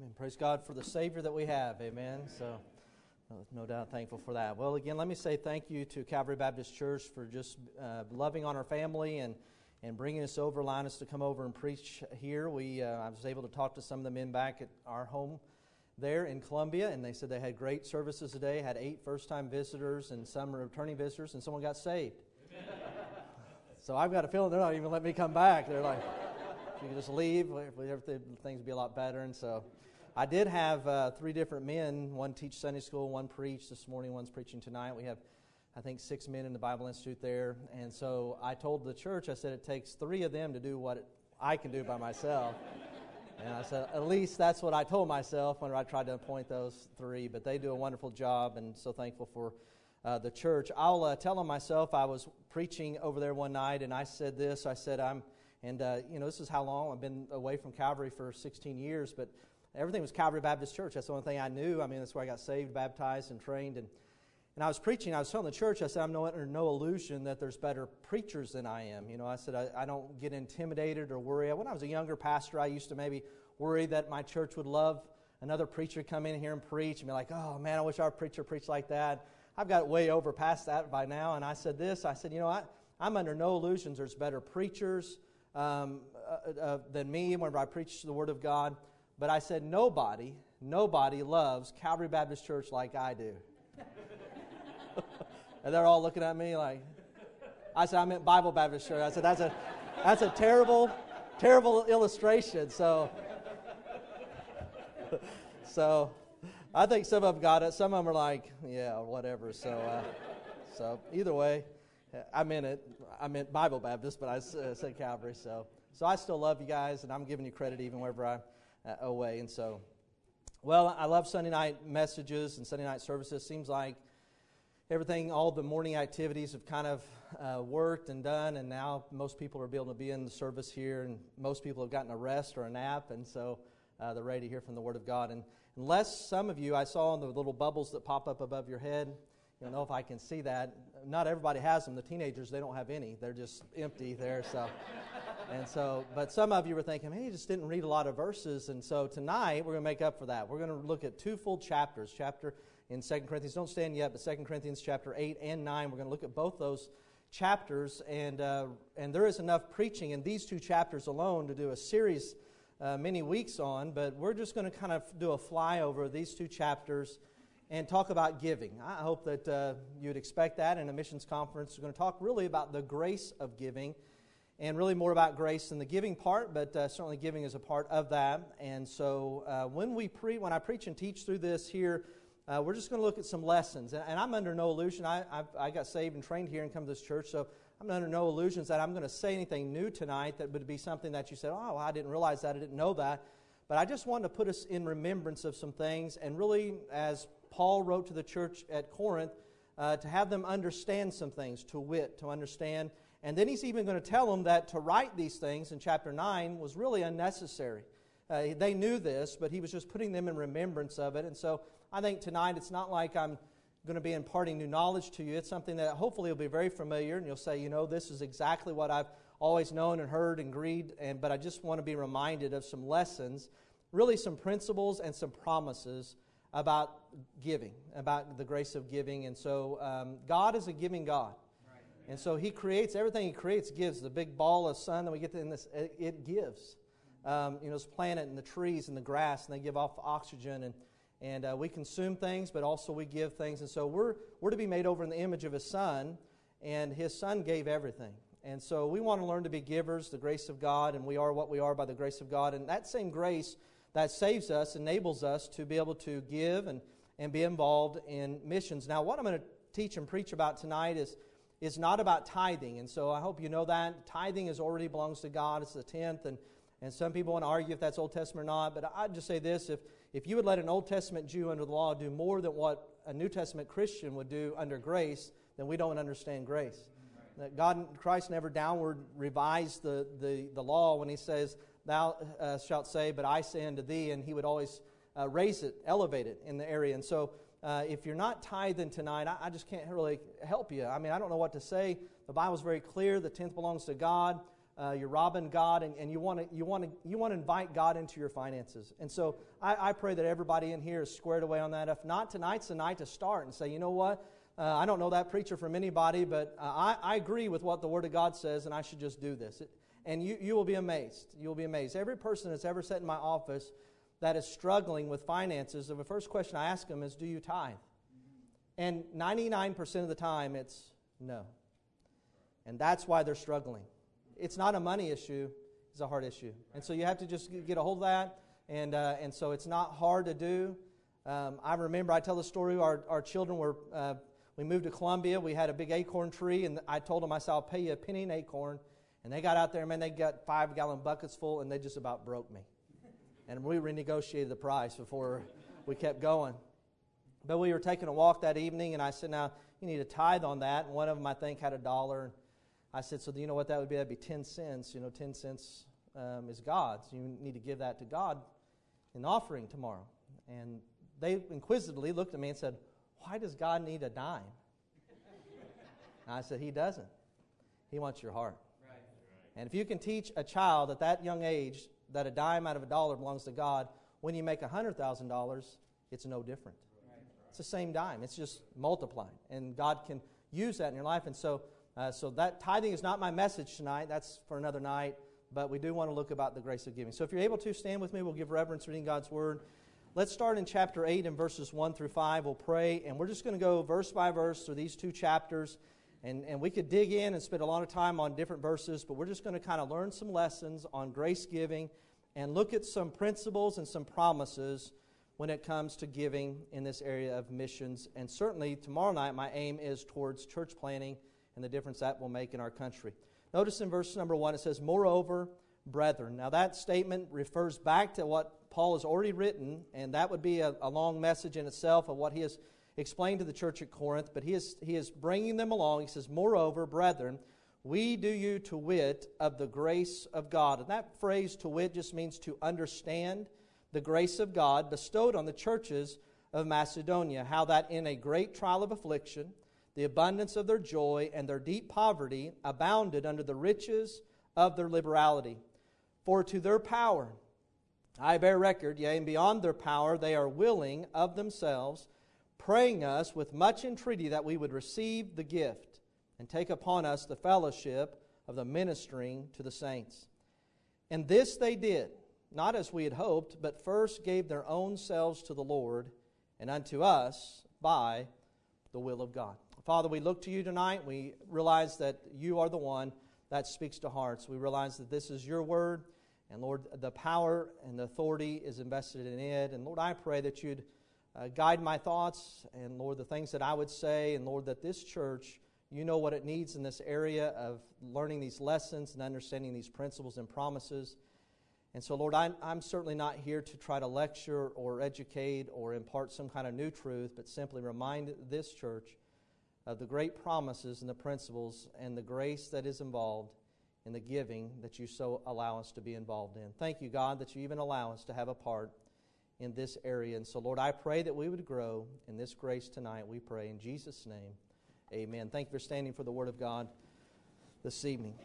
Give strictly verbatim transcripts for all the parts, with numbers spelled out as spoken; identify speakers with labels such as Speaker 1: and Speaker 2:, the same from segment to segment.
Speaker 1: Amen. Praise God for the Savior that we have. Amen. So, no doubt thankful for that. Well, again, let me say thank you to Calvary Baptist Church for just uh, loving on our family and, and bringing us over, allowing us to come over and preach here. We uh, I was able to talk to some of the men back at our home there in Columbia, and they said they had great services today, had eight first-time visitors and some returning visitors, and someone got saved. So I've got a feeling they're not even letting me come back. They're like, if you could just leave, everything, things would be a lot better. And so I did have uh, three different men, one teach Sunday school, one preach this morning, one's preaching tonight. We have, I think, six men in the Bible Institute there. And so I told the church, I said, it takes three of them to do what I can do by myself. And I said, at least that's what I told myself when I tried to appoint those three. But they do a wonderful job, and so thankful for uh, the church. I'll uh, tell them myself, I was preaching over there one night, and I said this. I said, I'm, and, uh, you know, this is how long I've been away from Calvary for sixteen years, but everything was Calvary Baptist Church. That's the only thing I knew. I mean, that's where I got saved, baptized, and trained. And, and I was preaching. I was telling the church, I said, I'm no, under no illusion that there's better preachers than I am. You know, I said, I, I don't get intimidated or worry. When I was a younger pastor, I used to maybe worry that my church would love another preacher to come in here and preach and be like, oh, man, I wish our preacher preached like that. I've got way over past that by now. And I said this. I said, you know, I, I'm under no illusions. There's better preachers um, uh, uh, than me whenever I preach the Word of God. But I said, nobody, nobody loves Calvary Baptist Church like I do. And they're all looking at me like, I said, I meant Bible Baptist Church. I said, that's a, that's a terrible, terrible illustration. So, so I think some of them got it. Some of them are like, yeah, whatever. So, uh, so either way, I meant it. I meant Bible Baptist, but I said Calvary. So, so I still love you guys, and I'm giving you credit even wherever I'm uh, away. And so, well, I love Sunday night messages and Sunday night services. Seems like everything, all the morning activities have kind of uh, worked and done, and now most people are able to be in the service here, and most people have gotten a rest or a nap, and so uh, they're ready to hear from the Word of God. And unless some of you, I saw in the little bubbles that pop up above your head, I don't know if I can see that. Not everybody has them. The teenagers, they don't have any. They're just empty there. So, and so, but some of you were thinking, hey, you just didn't read a lot of verses. And so tonight, we're going to make up for that. We're going to look at two full chapters. Chapter in Second Corinthians. Don't stand yet, but Second Corinthians chapter eight and nine. We're going to look at both those chapters. And, uh, and there is enough preaching in these two chapters alone to do a series uh, many weeks on. But we're just going to kind of do a flyover of these two chapters and talk about giving. I hope that uh, you'd expect that in a missions conference. We're going to talk really about the grace of giving, and really more about grace than the giving part, but uh, certainly giving is a part of that. And so uh, when we pre- when I preach and teach through this here, uh, we're just going to look at some lessons. And, and I'm under no illusion. I I've, I got saved and trained here and come to this church, so I'm under no illusions that I'm going to say anything new tonight that would be something that you said, oh, well, I didn't realize that, I didn't know that. But I just wanted to put us in remembrance of some things, and really, as Paul wrote to the church at Corinth, uh, to have them understand some things, to wit, to understand. And then he's even going to tell them that to write these things in chapter nine was really unnecessary. Uh, they knew this, but he was just putting them in remembrance of it. And so I think tonight it's not like I'm going to be imparting new knowledge to you. It's something that hopefully will be very familiar, and you'll say, you know, this is exactly what I've always known and heard and agreed, and but I just want to be reminded of some lessons, really some principles and some promises about giving, about the grace of giving. And so um, God is a giving God. Right. And so He creates, everything He creates gives. The big ball of sun that we get in this, it, it gives. Um, you know, this planet and the trees and the grass, and they give off oxygen, and and uh, we consume things, but also we give things. And so we're we're to be made over in the image of His Son, and His Son gave everything. And so we want to learn to be givers, the grace of God, and we are what we are by the grace of God. And that same grace that saves us, enables us to be able to give and, and be involved in missions. Now, what I'm going to teach and preach about tonight is, is not about tithing. And so I hope you know that. Tithing is already belongs to God. It's the tenth. And, and some people want to argue if that's Old Testament or not. But I'd just say this. If, if you would let an Old Testament Jew under the law do more than what a New Testament Christian would do under grace, then we don't understand grace. That God, Christ never downward revised the, the, the law when He says, thou uh, shalt say, but I say unto thee, and He would always uh, raise it, elevate it in the area. And so uh, if you're not tithing tonight, I, I just can't really help you. I mean, I don't know what to say. The Bible's very clear. The tenth belongs to God. uh, you're robbing God, and, and you want to you want to you want to invite God into your finances. And so I, I pray that everybody in here is squared away on that. If not, tonight's the night to start and say, you know what? Uh, I don't know that preacher from anybody, but uh, I, I agree with what the Word of God says, and I should just do this. It, and you, you will be amazed. You will be amazed. Every person that's ever sat in my office that is struggling with finances, the first question I ask them is, do you tithe? And ninety-nine percent of the time, it's no. And that's why they're struggling. It's not a money issue, it's a heart issue. And so you have to just get a hold of that, and uh, and so it's not hard to do. Um, I remember, I tell the story, our, our children were... Uh, We moved to Columbia. We had a big acorn tree, and I told them, I said, I'll pay you a penny an acorn. And they got out there, man, they got five-gallon buckets full, and they just about broke me. And we renegotiated the price before we kept going. But we were taking a walk that evening, and I said, now, you need a tithe on that. And one of them, I think, had a dollar. And I said, so do you know what that would be? That would be ten cents. You know, ten cents um, is God's. You need to give that to God in offering tomorrow. And they inquisitively looked at me and said, why does God need a dime? And I said, He doesn't. He wants your heart. Right. And if you can teach a child at that young age that a dime out of a dollar belongs to God, when you make one hundred thousand dollars, it's no different. Right. It's the same dime. It's just multiplied. And God can use that in your life. And so, uh, so that tithing is not my message tonight. That's for another night. But we do want to look about the grace of giving. So if you're able to, stand with me. We'll give reverence reading God's Word. Let's start in chapter eight and verses one through five. We'll pray, and we're just going to go verse by verse through these two chapters. And, and we could dig in and spend a lot of time on different verses, but we're just going to kind of learn some lessons on grace giving and look at some principles and some promises when it comes to giving in this area of missions. And certainly tomorrow night my aim is towards church planting and the difference that will make in our country. Notice in verse number one it says, moreover, brethren. Now that statement refers back to what Paul has already written, and that would be a, a long message in itself of what he has explained to the church at Corinth, but he is, he is bringing them along. He says, moreover, brethren, we do you to wit of the grace of God. And that phrase, to wit, just means to understand the grace of God bestowed on the churches of Macedonia, how that in a great trial of affliction, the abundance of their joy and their deep poverty abounded under the riches of their liberality. For to their power I bear record, yea, and beyond their power they are willing of themselves, praying us with much entreaty that we would receive the gift and take upon us the fellowship of the ministering to the saints. And this they did, not as we had hoped, but first gave their own selves to the Lord and unto us by the will of God. Father, we look to you tonight. We realize that you are the one that speaks to hearts. We realize that this is your word. And Lord, the power and the authority is invested in it. And Lord, I pray that you'd uh, guide my thoughts. And Lord, the things that I would say. And Lord, that this church, you know what it needs in this area of learning these lessons and understanding these principles and promises. And so Lord, I'm, I'm certainly not here to try to lecture or educate or impart some kind of new truth, but simply remind this church of the great promises and the principles and the grace that is involved in the giving that you so allow us to be involved in. Thank you, God, that you even allow us to have a part in this area. And so, Lord, I pray that we would grow in this grace tonight. We pray in Jesus' name. Amen. Thank you for standing for the Word of God this evening.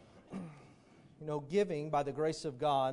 Speaker 1: You know, giving by the grace of God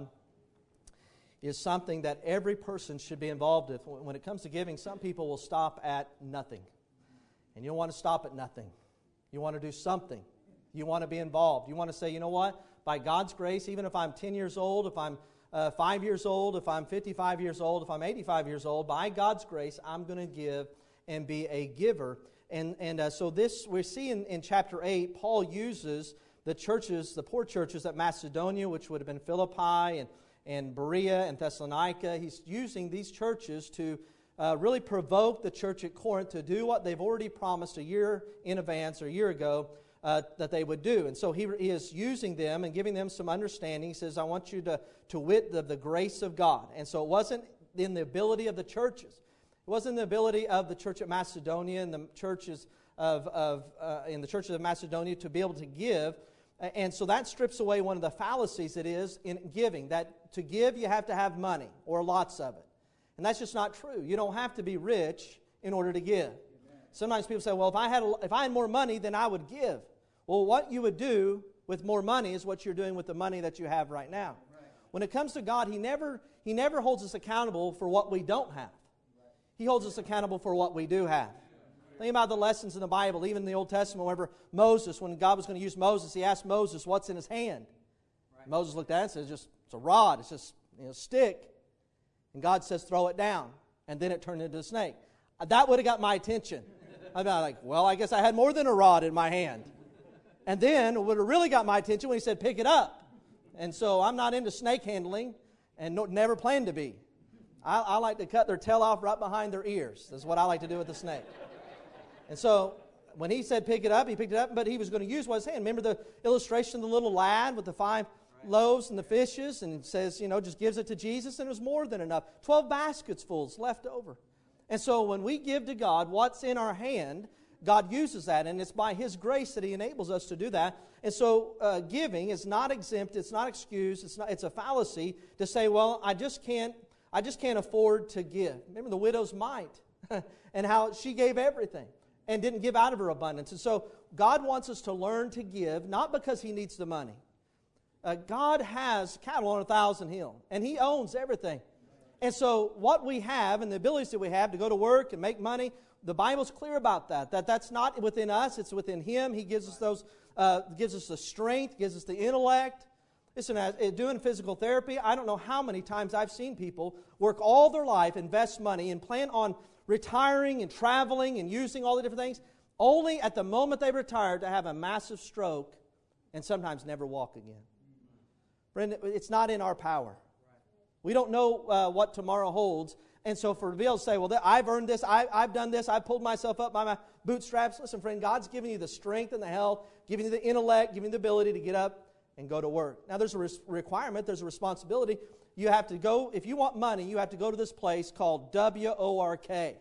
Speaker 1: is something that every person should be involved with. When it comes to giving, some people will stop at nothing. And you don't want to stop at nothing. You want to do something. You want to be involved. You want to say, you know what? By God's grace, even if I'm ten years old, if I'm uh, five years old, if I'm fifty-five years old, if I'm eighty-five years old, by God's grace, I'm going to give and be a giver. And and uh, so this, we see in, in chapter eight, Paul uses the churches, the poor churches at Macedonia, which would have been Philippi and, and Berea and Thessalonica. He's using these churches to uh, really provoke the church at Corinth to do what they've already promised a year in advance or a year ago, Uh, that they would do. And so he, he is using them and giving them some understanding. He says, I want you to, to wit the, the grace of God. And so it wasn't in the ability of the churches. It wasn't the ability of the church at Macedonia and the churches of, of uh, in the churches of Macedonia to be able to give. And so that strips away one of the fallacies it is in giving, that to give you have to have money or lots of it. And that's just not true. You don't have to be rich in order to give. Sometimes people say, well, if I had a, if I had more money, then I would give. Well, what you would do with more money is what you're doing with the money that you have right now.
Speaker 2: Right.
Speaker 1: When it comes to God, He never, He never holds us accountable for what we don't have. He holds us accountable for what we do have. Think about the lessons in the Bible, even in the Old Testament, whenever Moses, when God was going to use Moses, He asked Moses, what's in his hand?
Speaker 2: Right.
Speaker 1: Moses looked at it and said, it's just, it's a rod, it's just you know, a stick. And God says, throw it down. And then it turned into a snake. That would have got my attention. I'd be like, well, I guess I had more than a rod in my hand. And then it would have really got my attention when He said, pick it up. And so I'm not into snake handling and no, never plan to be. I, I like to cut their tail off right behind their ears. That's what I like to do with the snake. And so when He said pick it up, He picked it up, but He was going to use what His hand. Remember the illustration of the little lad with the five right. loaves and the fishes? And it says, you know, just gives it to Jesus, and it was more than enough. Twelve baskets full left over. And so when we give to God what's in our hand, God uses that, and it's by His grace that He enables us to do that. And so uh, giving is not exempt, it's not excused, it's not. It's a fallacy to say, well, I just can't, I just can't afford to give. Remember the widow's mite and how she gave everything and didn't give out of her abundance. And so God wants us to learn to give, not because He needs the money. Uh, God has cattle on a thousand hills, and He owns everything. And so what we have and the abilities that we have to go to work and make money, the Bible's clear about that. That that's not within us, it's within Him. He gives us those, uh, gives us the strength, gives us the intellect. Listen, as, uh, doing physical therapy, I don't know how many times I've seen people work all their life, invest money, and plan on retiring and traveling and using all the different things, only at the moment they retire to have a massive stroke and sometimes never walk again. Friend, it's not in our power. We don't know uh, what tomorrow holds. And so for to be able to say, well, I've earned this, I, I've done this, I've pulled myself up by my bootstraps. Listen, friend, God's giving you the strength and the health, giving you the intellect, giving you the ability to get up and go to work. Now, there's a res- requirement, there's a responsibility. You have to go, if you want money, you have to go to this place called W O R K.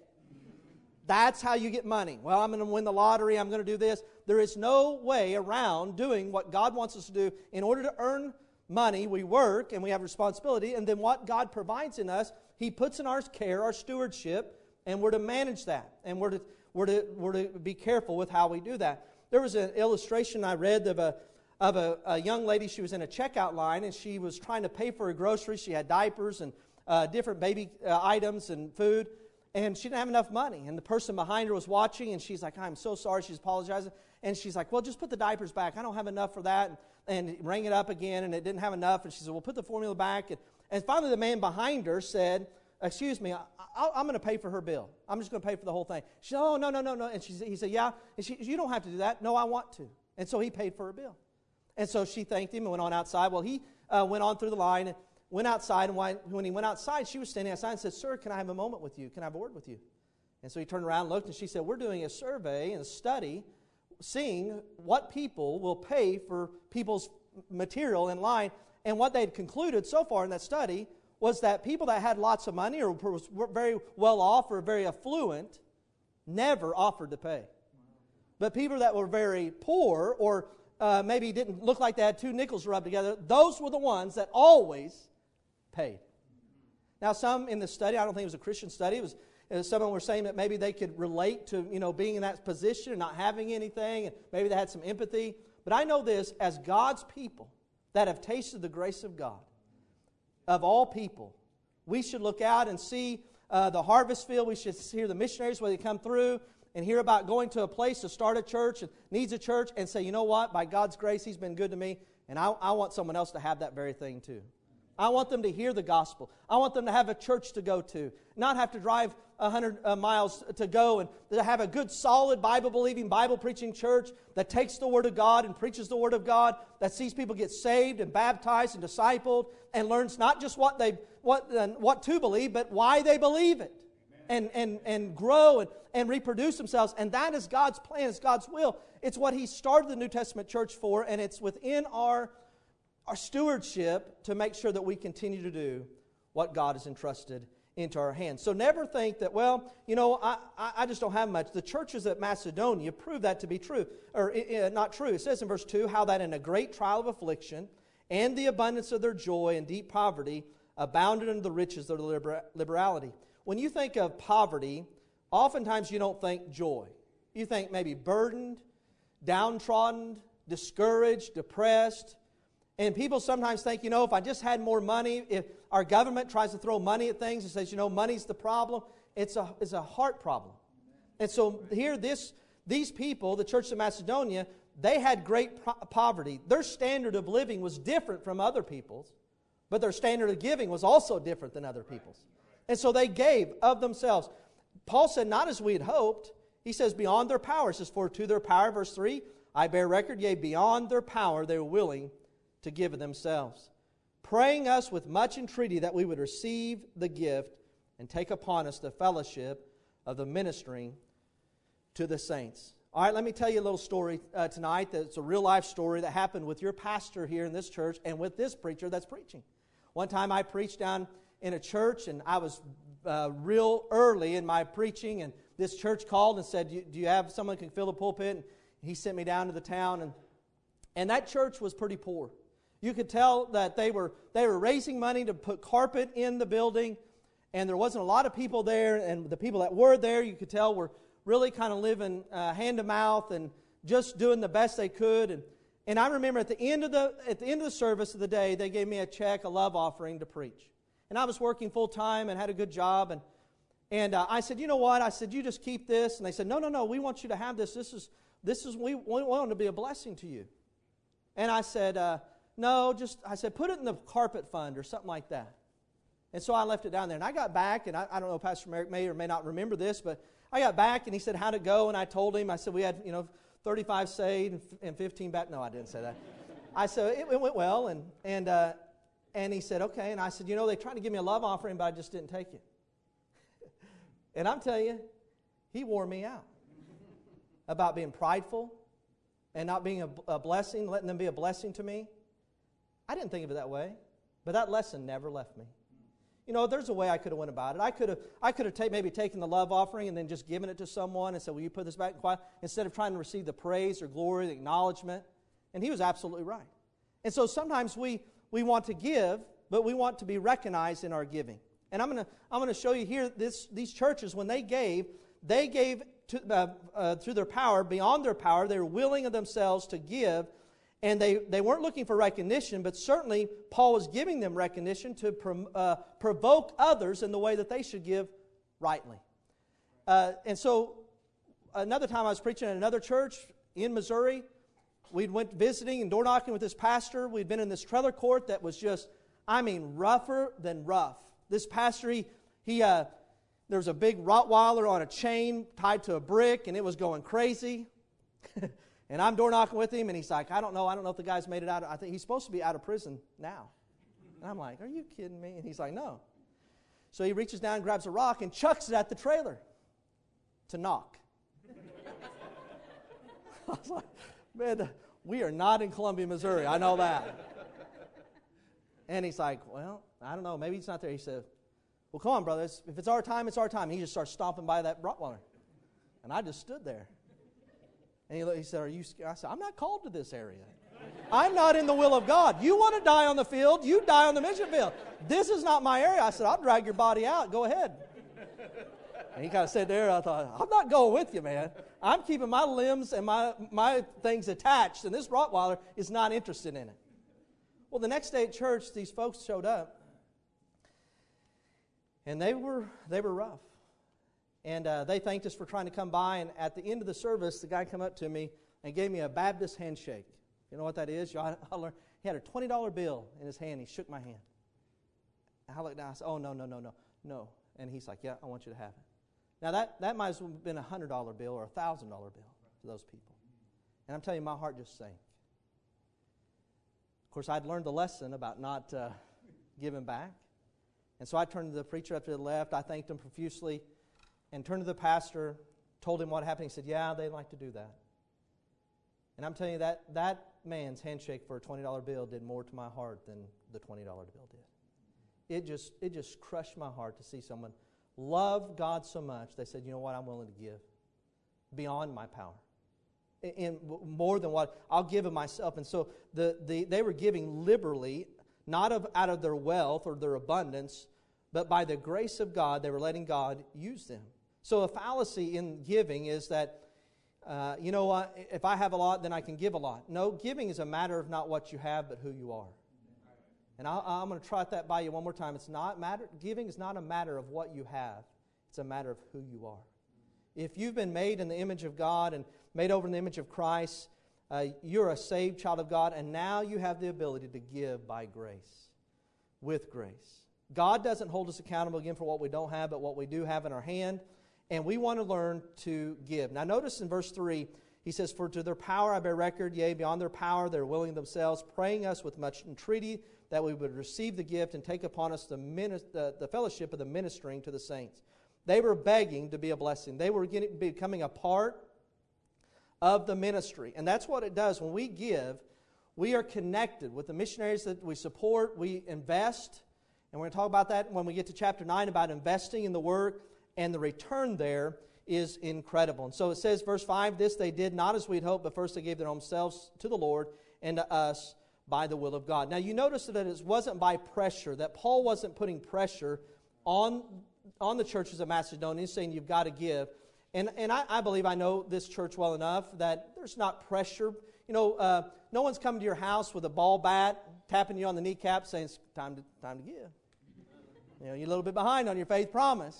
Speaker 1: That's how you get money. Well, I'm going to win the lottery, I'm going to do this. There is no way around doing what God wants us to do. In order to earn money, we work and we have responsibility, and then what God provides in us, He puts in our care, our stewardship, and we're to manage that. And we're to, we're to, we're to be careful with how we do that. There was an illustration I read of a of a, a young lady. She was in a checkout line, and she was trying to pay for her groceries. She had diapers and uh, different baby uh, items and food, and she didn't have enough money. And the person behind her was watching, and she's like, I'm so sorry. She's apologizing. And she's like, well, just put the diapers back. I don't have enough for that. And, and rang it up again, and it didn't have enough. And she said, well, put the formula back. And, and finally the man behind her said, excuse me, I, I, I'm going to pay for her bill. I'm just going to pay for the whole thing. She said, oh, no, no, no, no. And she, he said, yeah. And she, you don't have to do that. No, I want to. And so he paid for her bill. And so she thanked him and went on outside. Well, he uh, went on through the line and went outside. And when he went outside, she was standing outside and said, sir, can I have a moment with you? Can I have a word with you? And so he turned around and looked, and she said, we're doing a survey and a study seeing what people will pay for people's material in line. And what they'd concluded so far in that study was that people that had lots of money or were very well off or very affluent never offered to pay. But people that were very poor or uh, maybe didn't look like they had two nickels rubbed together, those were the ones that always paid. Now, some in the study, I don't think it was a Christian study, it was uh, someone were saying that maybe they could relate to, you know, being in that position and not having anything, and maybe they had some empathy. But I know this, as God's people that have tasted the grace of God, of all people, we should look out and see uh, the harvest field. We should hear the missionaries when they come through and hear about going to a place to start a church and needs a church and say, you know what, by God's grace, He's been good to me, and I, I want someone else to have that very thing too. I want them to hear the gospel. I want them to have a church to go to, not have to drive one hundred uh, miles to go, and to have a good, solid, Bible-believing, Bible-preaching church that takes the Word of God and preaches the Word of God, that sees people get saved and baptized and discipled, and learns not just what they what uh, what to believe, but why they believe it, and and and grow and, and reproduce themselves. And that is God's plan. It's God's will. It's what He started the New Testament church for, and it's within our our stewardship to make sure that we continue to do what God has entrusted into our hands. So never think that, well, you know, I, I just don't have much. The churches at Macedonia prove that to be true, or uh, not true. It says in verse two, how that in a great trial of affliction and the abundance of their joy and deep poverty abounded in the riches of their liber- liberality. When you think of poverty, oftentimes you don't think joy. You think maybe burdened, downtrodden, discouraged, depressed. And people sometimes think, you know, if I just had more money, if our government tries to throw money at things and says, you know, money's the problem, it's a, it's a heart problem. And so here, this, these people, the Church of Macedonia, they had great po- poverty. Their standard of living was different from other people's, but their standard of giving was also different than other people's. And so they gave of themselves. Paul said, not as we had hoped. He says, beyond their power. It says, for to their power, verse three, I bear record, yea, beyond their power they were willing to give of themselves, praying us with much entreaty that we would receive the gift and take upon us the fellowship of the ministering to the saints. All right, let me tell you a little story uh, tonight that's a real-life story that happened with your pastor here in this church and with this preacher that's preaching. One time I preached down in a church, and I was uh, real early in my preaching, and this church called and said, do you, do you have someone who can fill the pulpit? And he sent me down to the town, and, and that church was pretty poor. You could tell that they were they were raising money to put carpet in the building, and there wasn't a lot of people there, and the people that were there, you could tell, were really kind of living uh, hand to mouth and just doing the best they could. And, and I remember at the end of the at the end of the service of the day, they gave me a check, a love offering to preach. And I was working full time and had a good job, and and uh, I said, you know what? I said, you just keep this. And they said, no, no, no, we want you to have this. This is this is we, we want it to be a blessing to you. And I said, uh, no, just I said, put it in the carpet fund or something like that. And so I left it down there. And I got back, and I, I don't know, Pastor Merrick may or may not remember this, but I got back, and he said, how'd it go? And I told him, I said, we had, you know, thirty-five saved and fifteen back. No, I didn't say that. I said, it, it went well, and and uh, and he said, okay. And I said, you know, they tried to give me a love offering, but I just didn't take it. And I'm telling you, he wore me out about being prideful and not being a, a blessing, letting them be a blessing to me. I didn't think of it that way, but that lesson never left me. You know, there's a way I could have went about it. I could have I could have ta- maybe taken the love offering and then just given it to someone and said, will you put this back in quiet? Instead of trying to receive the praise or glory, the acknowledgement. And he was absolutely right. And so sometimes we, we want to give, but we want to be recognized in our giving. And I'm going to I'm going to show you here, this, these churches, when they gave, they gave to, uh, uh, through their power, beyond their power. They were willing of themselves to give. And they, they weren't looking for recognition, but certainly Paul was giving them recognition to prom, uh, provoke others in the way that they should give rightly. Uh, and so another time I was preaching at another church in Missouri. We went visiting and door knocking with this pastor. We'd been in this trailer court that was just, I mean, rougher than rough. This pastor, he, he uh, there was a big Rottweiler on a chain tied to a brick, and it was going crazy. And I'm door knocking with him, and he's like, I don't know. I don't know if the guy's made it out. I think he's supposed to be out of prison now. And I'm like, are you kidding me? And he's like, no. So he reaches down, grabs a rock, and chucks it at the trailer to knock. I was like, man, we are not in Columbia, Missouri. I know that. And he's like, well, I don't know. Maybe he's not there. He said, well, come on, brothers. If it's our time, it's our time. And he just starts stomping by that Rottweiler. And I just stood there. And he, he said, are you scared? I said, I'm not called to this area. I'm not in the will of God. You want to die on the field, you die on the mission field. This is not my area. I said, I'll drag your body out. Go ahead. And he kind of said there, I thought, I'm not going with you, man. I'm keeping my limbs and my, my things attached, and this Rottweiler is not interested in it. Well, the next day at church, these folks showed up, and they were they were rough. And uh, they thanked us for trying to come by, and at the end of the service, the guy came up to me and gave me a Baptist handshake. You know what that is? I, I learned, he had a twenty dollar bill in his hand. He shook my hand. I looked down. I said, oh, no, no, no, no, no. And he's like, yeah, I want you to have it. Now, that, that might have been a one hundred dollar bill or a one thousand dollar bill to those people. And I'm telling you, my heart just sank. Of course, I'd learned the lesson about not uh, giving back. And so I turned to the preacher up to the left. I thanked him profusely and turned to the pastor, told him what happened. He said, yeah, they'd like to do that. And I'm telling you, that, that man's handshake for a twenty dollar bill did more to my heart than the twenty dollar bill did. It just, it just crushed my heart to see someone love God so much, they said, you know what, I'm willing to give beyond my power. In, in more than what, I'll give of myself. And so the, the they were giving liberally, not of, out of their wealth or their abundance, but by the grace of God, they were letting God use them. So a fallacy in giving is that uh, you know what, if I have a lot, then I can give a lot. No, giving is a matter of not what you have, but who you are. And I, I'm going to trot that by you one more time. It's not matter. Giving is not a matter of what you have. It's a matter of who you are. If you've been made in the image of God and made over in the image of Christ, uh, you're a saved child of God, and now you have the ability to give by grace, with grace. God doesn't hold us accountable again for what we don't have, but what we do have in our hand, and we want to learn to give. Now notice in verse three, he says, "For to their power I bear record, yea, beyond their power they are willing themselves, praying us with much entreaty that we would receive the gift and take upon us the, minis- the, the fellowship of the ministering to the saints." They were begging to be a blessing. They were getting, becoming a part of the ministry. And that's what it does. When we give, we are connected with the missionaries that we support. We invest. And we're going to talk about that when we get to chapter nine, about investing in the work. And the return there is incredible. And so it says, verse five, "This they did not as we'd hoped, but first they gave their own selves to the Lord and to us by the will of God." Now you notice that it wasn't by pressure, that Paul wasn't putting pressure on on the churches of Macedonia. He's saying you've got to give. And and I, I believe I know this church well enough that there's not pressure. You know, uh, no one's coming to your house with a ball bat, tapping you on the kneecap, saying it's time to, time to give. You know, you're a little bit behind on your faith promise.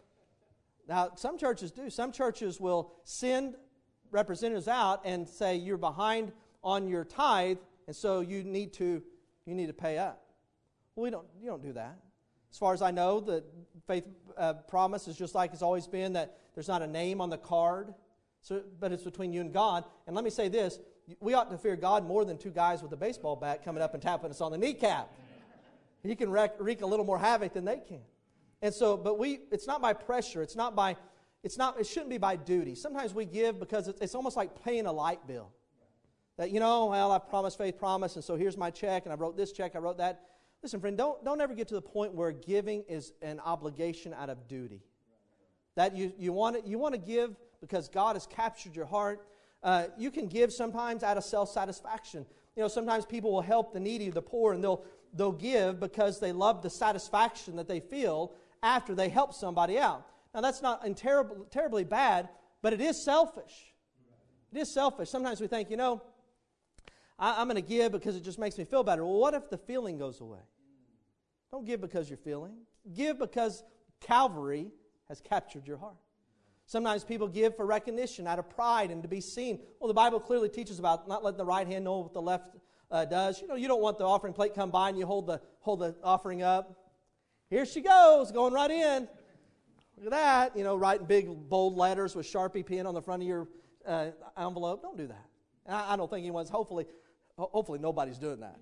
Speaker 1: Now, some churches do. Some churches will send representatives out and say you're behind on your tithe, and so you need to you need to pay up. Well, we don't. You don't do that. As far as I know, the faith uh, promise is just like it's always been, that there's not a name on the card, so, but it's between you and God. And let me say this, we ought to fear God more than two guys with a baseball bat coming up and tapping us on the kneecap. He can wreak, wreak a little more havoc than they can. And so, but we, it's not by pressure, it's not by, it's not, it shouldn't be by duty. Sometimes we give because it's, it's almost like paying a light bill. That, you know, well, I promised faith promise, and so here's my check, and I wrote this check, I wrote that. Listen, friend, don't, don't ever get to the point where giving is an obligation out of duty. That you, you, want, to, you want to give because God has captured your heart. Uh, you can give sometimes out of self-satisfaction. You know, sometimes people will help the needy, the poor, and they'll, they'll give because they love the satisfaction that they feel after they help somebody out. Now, that's not terribly, terribly bad, but it is selfish. It is selfish. Sometimes we think, you know, I, I'm going to give because it just makes me feel better. Well, what if the feeling goes away? Don't give because you're feeling. Give because Calvary has captured your heart. Sometimes people give for recognition, out of pride and to be seen. Well, the Bible clearly teaches about not letting the right hand know what the left uh, does. You know, you don't want the offering plate come by and you hold the hold the offering up. Here she goes, going right in. Look at that. You know, writing big, bold letters with Sharpie pen on the front of your uh, envelope. Don't do that. I, I don't think anyone's, hopefully, hopefully nobody's doing that.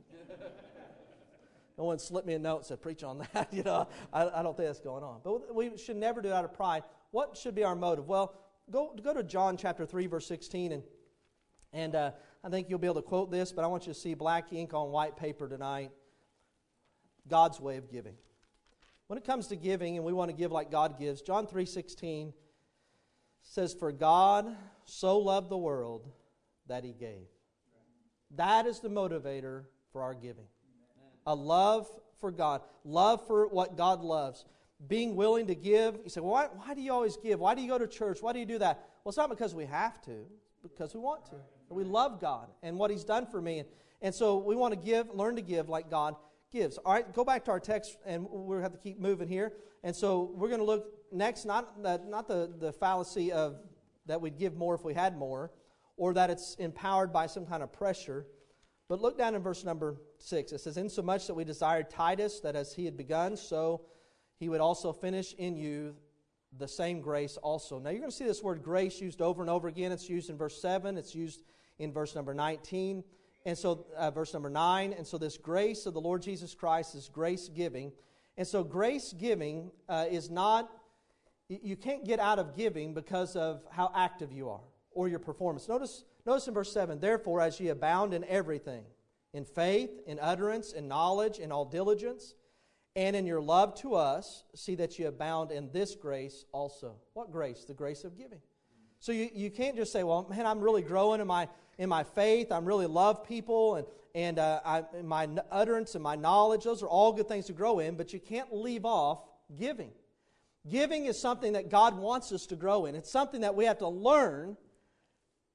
Speaker 1: No one slipped me a note and said, preach on that. You know, I, I don't think that's going on. But we should never do it out of pride. What should be our motive? Well, go go to John chapter three, verse sixteen, and and uh, I think you'll be able to quote this, but I want you to see black ink on white paper tonight. God's way of giving. When it comes to giving, and we want to give like God gives, John three sixteen says, "For God so loved the world that He gave." That is the motivator for our giving. A love for God. Love for what God loves. Being willing to give. You say, well, why, why do you always give? Why do you go to church? Why do you do that? Well, it's not because we have to. It's because we want to. We love God and what He's done for me. And, and so we want to give, learn to give like God gives. All right, go back to our text, and we'll have to keep moving here. And so we're going to look next, not, the, not the, the fallacy of that we'd give more if we had more, or that it's empowered by some kind of pressure. But look down in verse number six. It says, "Insomuch that we desired Titus, that as he had begun, so he would also finish in you the same grace also." Now you're going to see this word grace used over and over again. It's used in verse seven. It's used in verse number nineteen. And so, uh, verse number nine. And so this grace of the Lord Jesus Christ is grace giving. And so grace giving uh, is not, you can't get out of giving because of how active you are or your performance. Notice Notice in verse seven, "Therefore, as ye abound in everything, in faith, in utterance, in knowledge, in all diligence, and in your love to us, see that ye abound in this grace also." What grace? The grace of giving. So you, you can't just say, well, man, I'm really growing in my in my faith. I really love people, and, and uh, I, in my utterance and my knowledge. Those are all good things to grow in, but you can't leave off giving. Giving is something that God wants us to grow in. It's something that we have to learn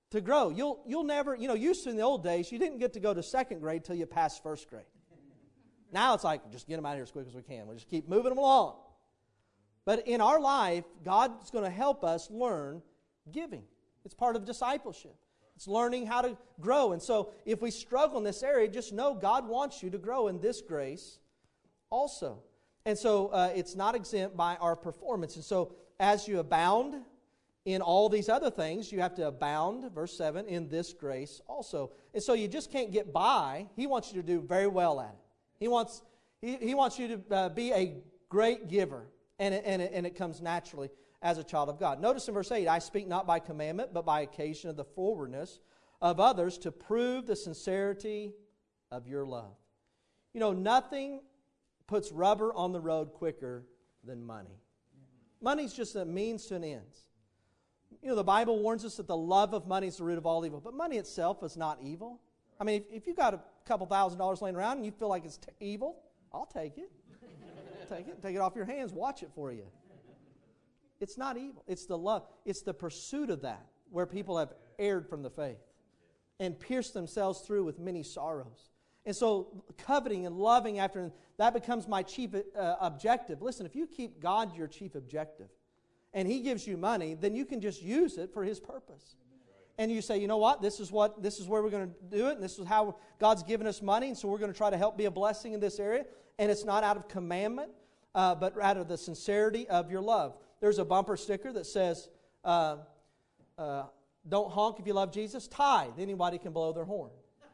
Speaker 1: to grow. You'll you'll never, you know, used to in the old days, you didn't get to go to second grade till you passed first grade. Now it's like, just get them out of here as quick as we can. We'll just keep moving them along. But in our life, God's going to help us learn giving. It's part of discipleship. It's learning how to grow. And so if we struggle in this area, just know God wants you to grow in this grace also. And so uh, it's not exempt by our performance. And so as you abound in all these other things, you have to abound, verse seven, in this grace also. And so you just can't get by. He wants you to do very well at it. He wants, he, he wants you to uh, be a great giver. And it, and, it, and it comes naturally as a child of God. Notice in verse eight, I speak not by commandment, but by occasion of the forwardness of others to prove the sincerity of your love. You know, nothing puts rubber on the road quicker than money. Money's just a means to an end. You know, the Bible warns us that the love of money is the root of all evil, but money itself is not evil. I mean, if, if you've got a couple thousand dollars laying around and you feel like it's t- evil, I'll take it. Take it. Take it off your hands. Watch it for you. It's not evil. It's the love. It's the pursuit of that where people have erred from the faith and pierced themselves through with many sorrows. And so coveting and loving after, that becomes my chief uh, objective. Listen, if you keep God your chief objective and He gives you money, then you can just use it for His purpose. And you say, you know what, this is what this is where we're going to do it, and this is how God's given us money, and so we're going to try to help be a blessing in this area. And it's not out of commandment, uh, but out of the sincerity of your love. There's a bumper sticker that says, uh, uh, don't honk if you love Jesus, tithe. Anybody can blow their horn.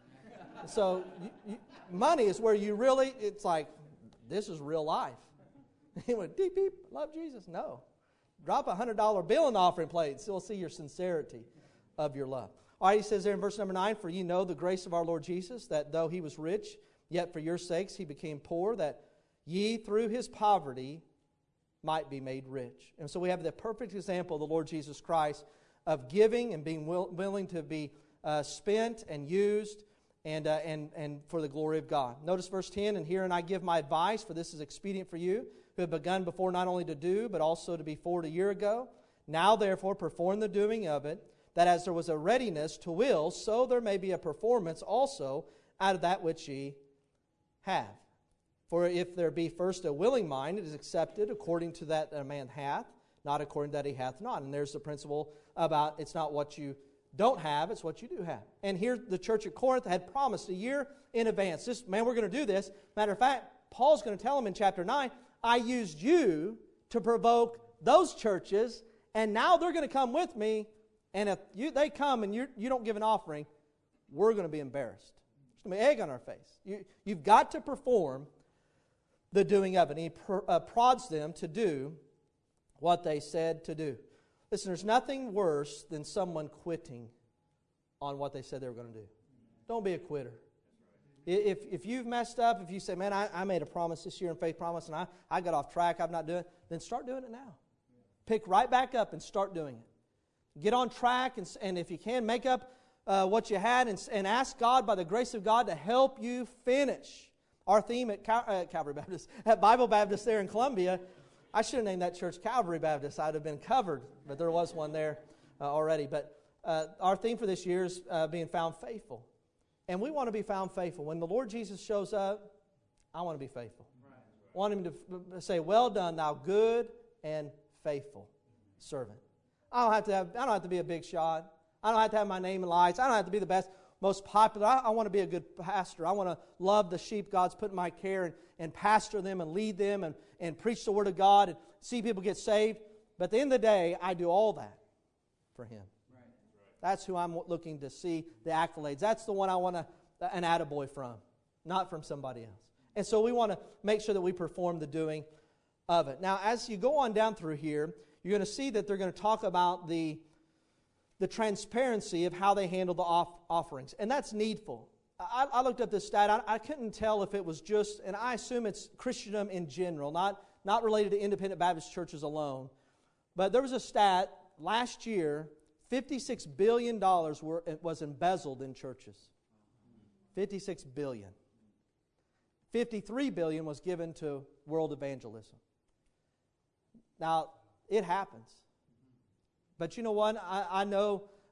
Speaker 1: So you, you, money is where you really, it's like, this is real life. He went, deep, deep, love Jesus. No. Drop a one hundred dollar bill in the offering plate, so we'll see your sincerity of your love. All right, he says there in verse number nine, for ye know the grace of our Lord Jesus, that though He was rich, yet for your sakes He became poor, that ye through His poverty might be made rich. And so we have the perfect example of the Lord Jesus Christ of giving and being will, willing to be uh, spent and used and, uh, and, and for the glory of God. Notice verse ten, and herein I give my advice, for this is expedient for you, who have begun before not only to do, but also to be forward a year ago. Now therefore perform the doing of it, that as there was a readiness to will, so there may be a performance also out of that which ye have. For if there be first a willing mind, it is accepted according to that a man hath, not according to that he hath not. And there's the principle about it's not what you don't have, it's what you do have. And here the church at Corinth had promised a year in advance. This, man, we're going to do this. Matter of fact, Paul's going to tell them in chapter nine, I used you to provoke those churches, and now they're going to come with me. And if you, they come and you you don't give an offering, we're going to be embarrassed. There's going to be egg on our face. You, you've got to perform the doing of it. And he pr- uh, prods them to do what they said to do. Listen, there's nothing worse than someone quitting on what they said they were going to do. Don't be a quitter. If if you've messed up, if you say, man, I, I made a promise this year in faith promise and I, I got off track, I'm not doing it, then start doing it now. Pick right back up and start doing it. Get on track, and, and if you can, make up uh, what you had and, and ask God, by the grace of God, to help you finish. Our theme at Cal- uh, Calvary Baptist, at Bible Baptist there in Columbia, I should have named that church Calvary Baptist. I'd have been covered, but there was one there uh, already. But uh, our theme for this year is uh, being found faithful. And we want to be found faithful. When the Lord Jesus shows up, I want to be faithful. Right. I want Him to f- say, well done, thou good and faithful servant. I don't have to have, I don't have to be a big shot. I don't have to have my name in lights. I don't have to be the best, most popular. I, I want to be a good pastor. I want to love the sheep God's put in my care and, and pastor them and lead them and, and preach the Word of God and see people get saved. But at the end of the day, I do all that for Him. Right. That's who I'm looking to see the accolades. That's the one I want a, an attaboy from, not from somebody else. And so we want to make sure that we perform the doing of it. Now, as you go on down through here, you're going to see that they're going to talk about the, the transparency of how they handle the off, offerings. And that's needful. I, I looked up this stat. I, I couldn't tell if it was just, and I assume it's Christendom in general, not, not related to independent Baptist churches alone. But there was a stat last year, fifty-six billion dollars were, was embezzled in churches. fifty-six billion dollars. fifty-three billion dollars was given to world evangelism. Now, it happens. But you know what? I, I know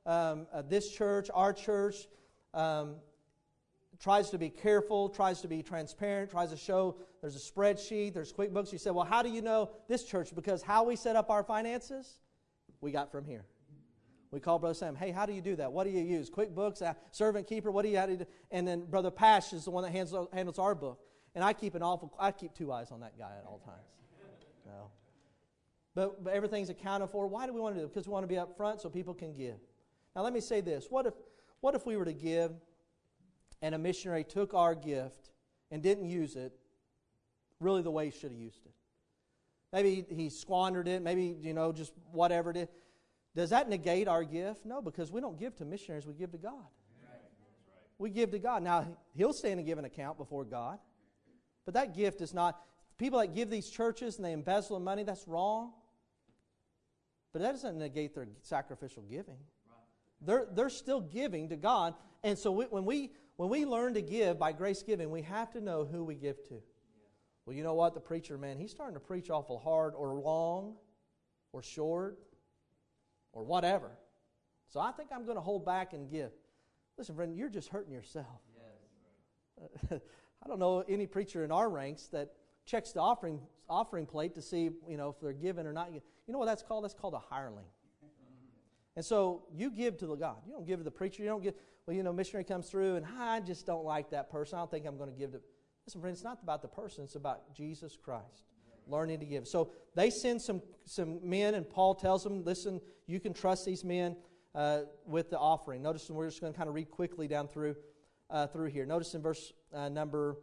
Speaker 1: um, uh, this church, our church, um, tries to be careful, tries to be transparent, tries to show there's a spreadsheet, there's QuickBooks. You say, well, how do you know this church? Because how we set up our finances, we got from here. We call Brother Sam, hey, how do you do that? What do you use? QuickBooks, uh, Servant Keeper, what do you, how do you do? And then Brother Pash is the one that handles, handles our book. And I keep an awful, I keep two eyes on that guy at all times. No. But, but everything's accounted for. Why do we want to do it? Because we want to be up front so people can give. Now let me say this. What if, what if we were to give and a missionary took our gift and didn't use it really the way he should have used it? Maybe he squandered it, maybe, you know, just whatever it is. Does that negate our gift? No, because we don't give to missionaries, we give to God. We give to God. Now, He'll stand and give an account before God. But that gift is not, people that give these churches and they embezzle the money, that's wrong. But that doesn't negate their sacrificial giving. They're, they're still giving to God. And so we, when we when we learn to give by grace giving, we have to know who we give to. Well, you know what? The preacher, man, he's starting to preach awful hard or long or short or whatever. So I think I'm going to hold back and give. Listen, friend, you're just hurting yourself. Yes. I don't know any preacher in our ranks that checks the offering offering plate to see, you know, if they're giving or not. You know what that's called? That's called a hireling. And so you give to the God. You don't give to the preacher. You don't give, well, you know, missionary comes through and I just don't like that person. I don't think I'm going to give to. Listen, friend, it's not about the person. It's about Jesus Christ. Learning to give. So they send some, some men, and Paul tells them, listen, you can trust these men uh, with the offering. Notice, and we're just going to kind of read quickly down through uh, through here. Notice in verse uh, number,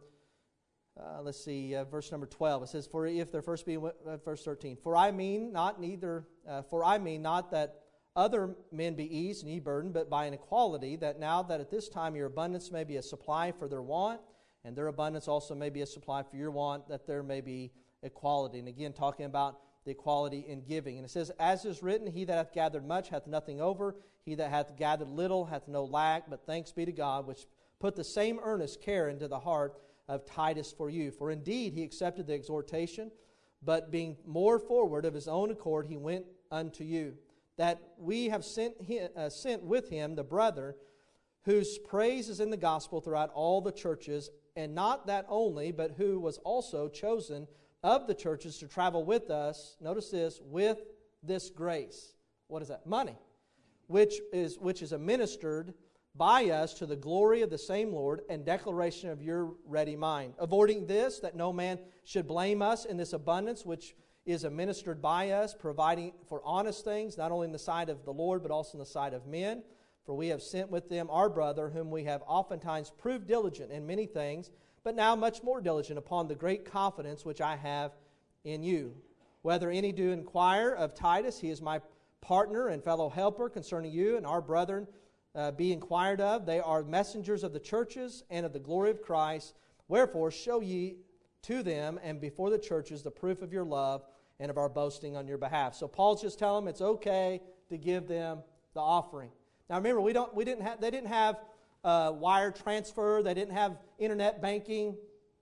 Speaker 1: uh, let's see, uh, verse number twelve. It says, "For if there first be," uh, verse thirteen. For I mean not neither. Uh, for I mean not that other men be eased and ye burdened, but by an equality, that now that at this time your abundance may be a supply for their want, and their abundance also may be a supply for your want, that there may be equality. And again, talking about the equality in giving. And it says, as is written, he that hath gathered much hath nothing over. He that hath gathered little hath no lack. But thanks be to God, which put the same earnest care into the heart of Titus for you. For indeed he accepted the exhortation, but being more forward of his own accord, he went unto you. That we have sent, him, uh, sent with him the brother, whose praise is in the gospel throughout all the churches, and not that only, but who was also chosen of the churches to travel with us, notice this, with this grace. What is that? Money. Which is which is administered by us to the glory of the same Lord and declaration of your ready mind. Avoiding this, that no man should blame us in this abundance which is administered by us, providing for honest things, not only in the sight of the Lord, but also in the sight of men. For we have sent with them our brother, whom we have oftentimes proved diligent in many things, but now much more diligent upon the great confidence which I have in you. Whether any do inquire of Titus, he is my partner and fellow helper concerning you, and our brethren uh, be inquired of. They are messengers of the churches and of the glory of Christ. Wherefore show ye to them and before the churches the proof of your love and of our boasting on your behalf. So Paul's just telling them it's okay to give them the offering. Now remember, we don't, we didn't have, they didn't have Uh, wire transfer. They didn't have internet banking.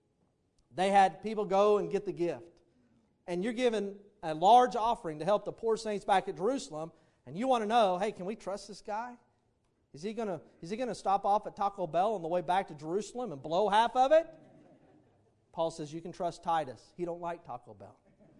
Speaker 1: They had people go and get the gift. And you're giving a large offering to help the poor saints back at Jerusalem, and you want to know, hey, can we trust this guy? Is he gonna is he gonna stop off at Taco Bell on the way back to Jerusalem and blow half of it? Paul says you can trust Titus. He don't like Taco Bell.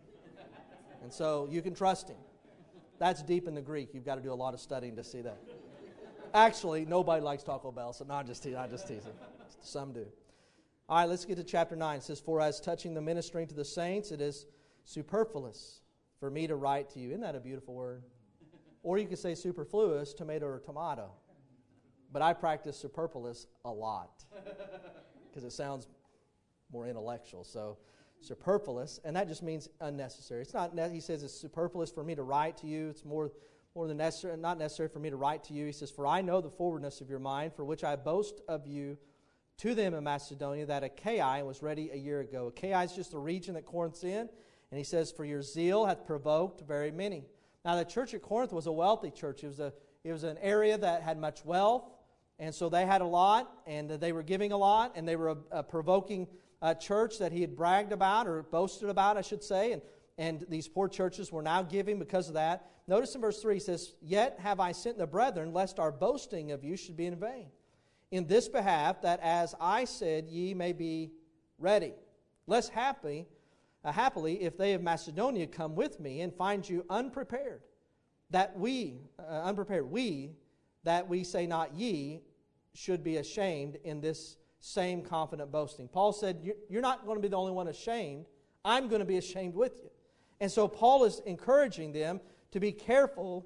Speaker 1: And so you can trust him. That's deep in the Greek. You've got to do a lot of studying to see that. Actually, nobody likes Taco Bell, so not just te- not just teasing. Some do. All right, let's get to chapter nine. It says, for as touching the ministering to the saints, it is superfluous for me to write to you. Isn't that a beautiful word? Or you could say superfluous, tomato or tomato. But I practice superfluous a lot because it sounds more intellectual. So superfluous, and that just means unnecessary. It's not. He says it's superfluous for me to write to you. It's more more than necessary, not necessary for me to write to you. He says, for I know the forwardness of your mind, for which I boast of you to them in Macedonia, that Achaia was ready a year ago. Achaia is just the region that Corinth's in. And he says, for your zeal hath provoked very many. Now the church at Corinth was a wealthy church. It was a it was an area that had much wealth. And so they had a lot, and they were giving a lot, and they were a, a provoking uh, church that he had bragged about, or boasted about, I should say. And And these poor churches were now giving because of that. Notice in verse three, he says, "Yet have I sent the brethren, lest our boasting of you should be in vain. In this behalf, that as I said, ye may be ready. Less happy, uh, happily, if they of Macedonia come with me and find you unprepared, that we, uh, unprepared, we, that we say not ye, should be ashamed in this same confident boasting." Paul said, you're not going to be the only one ashamed. I'm going to be ashamed with you. And so Paul is encouraging them to be careful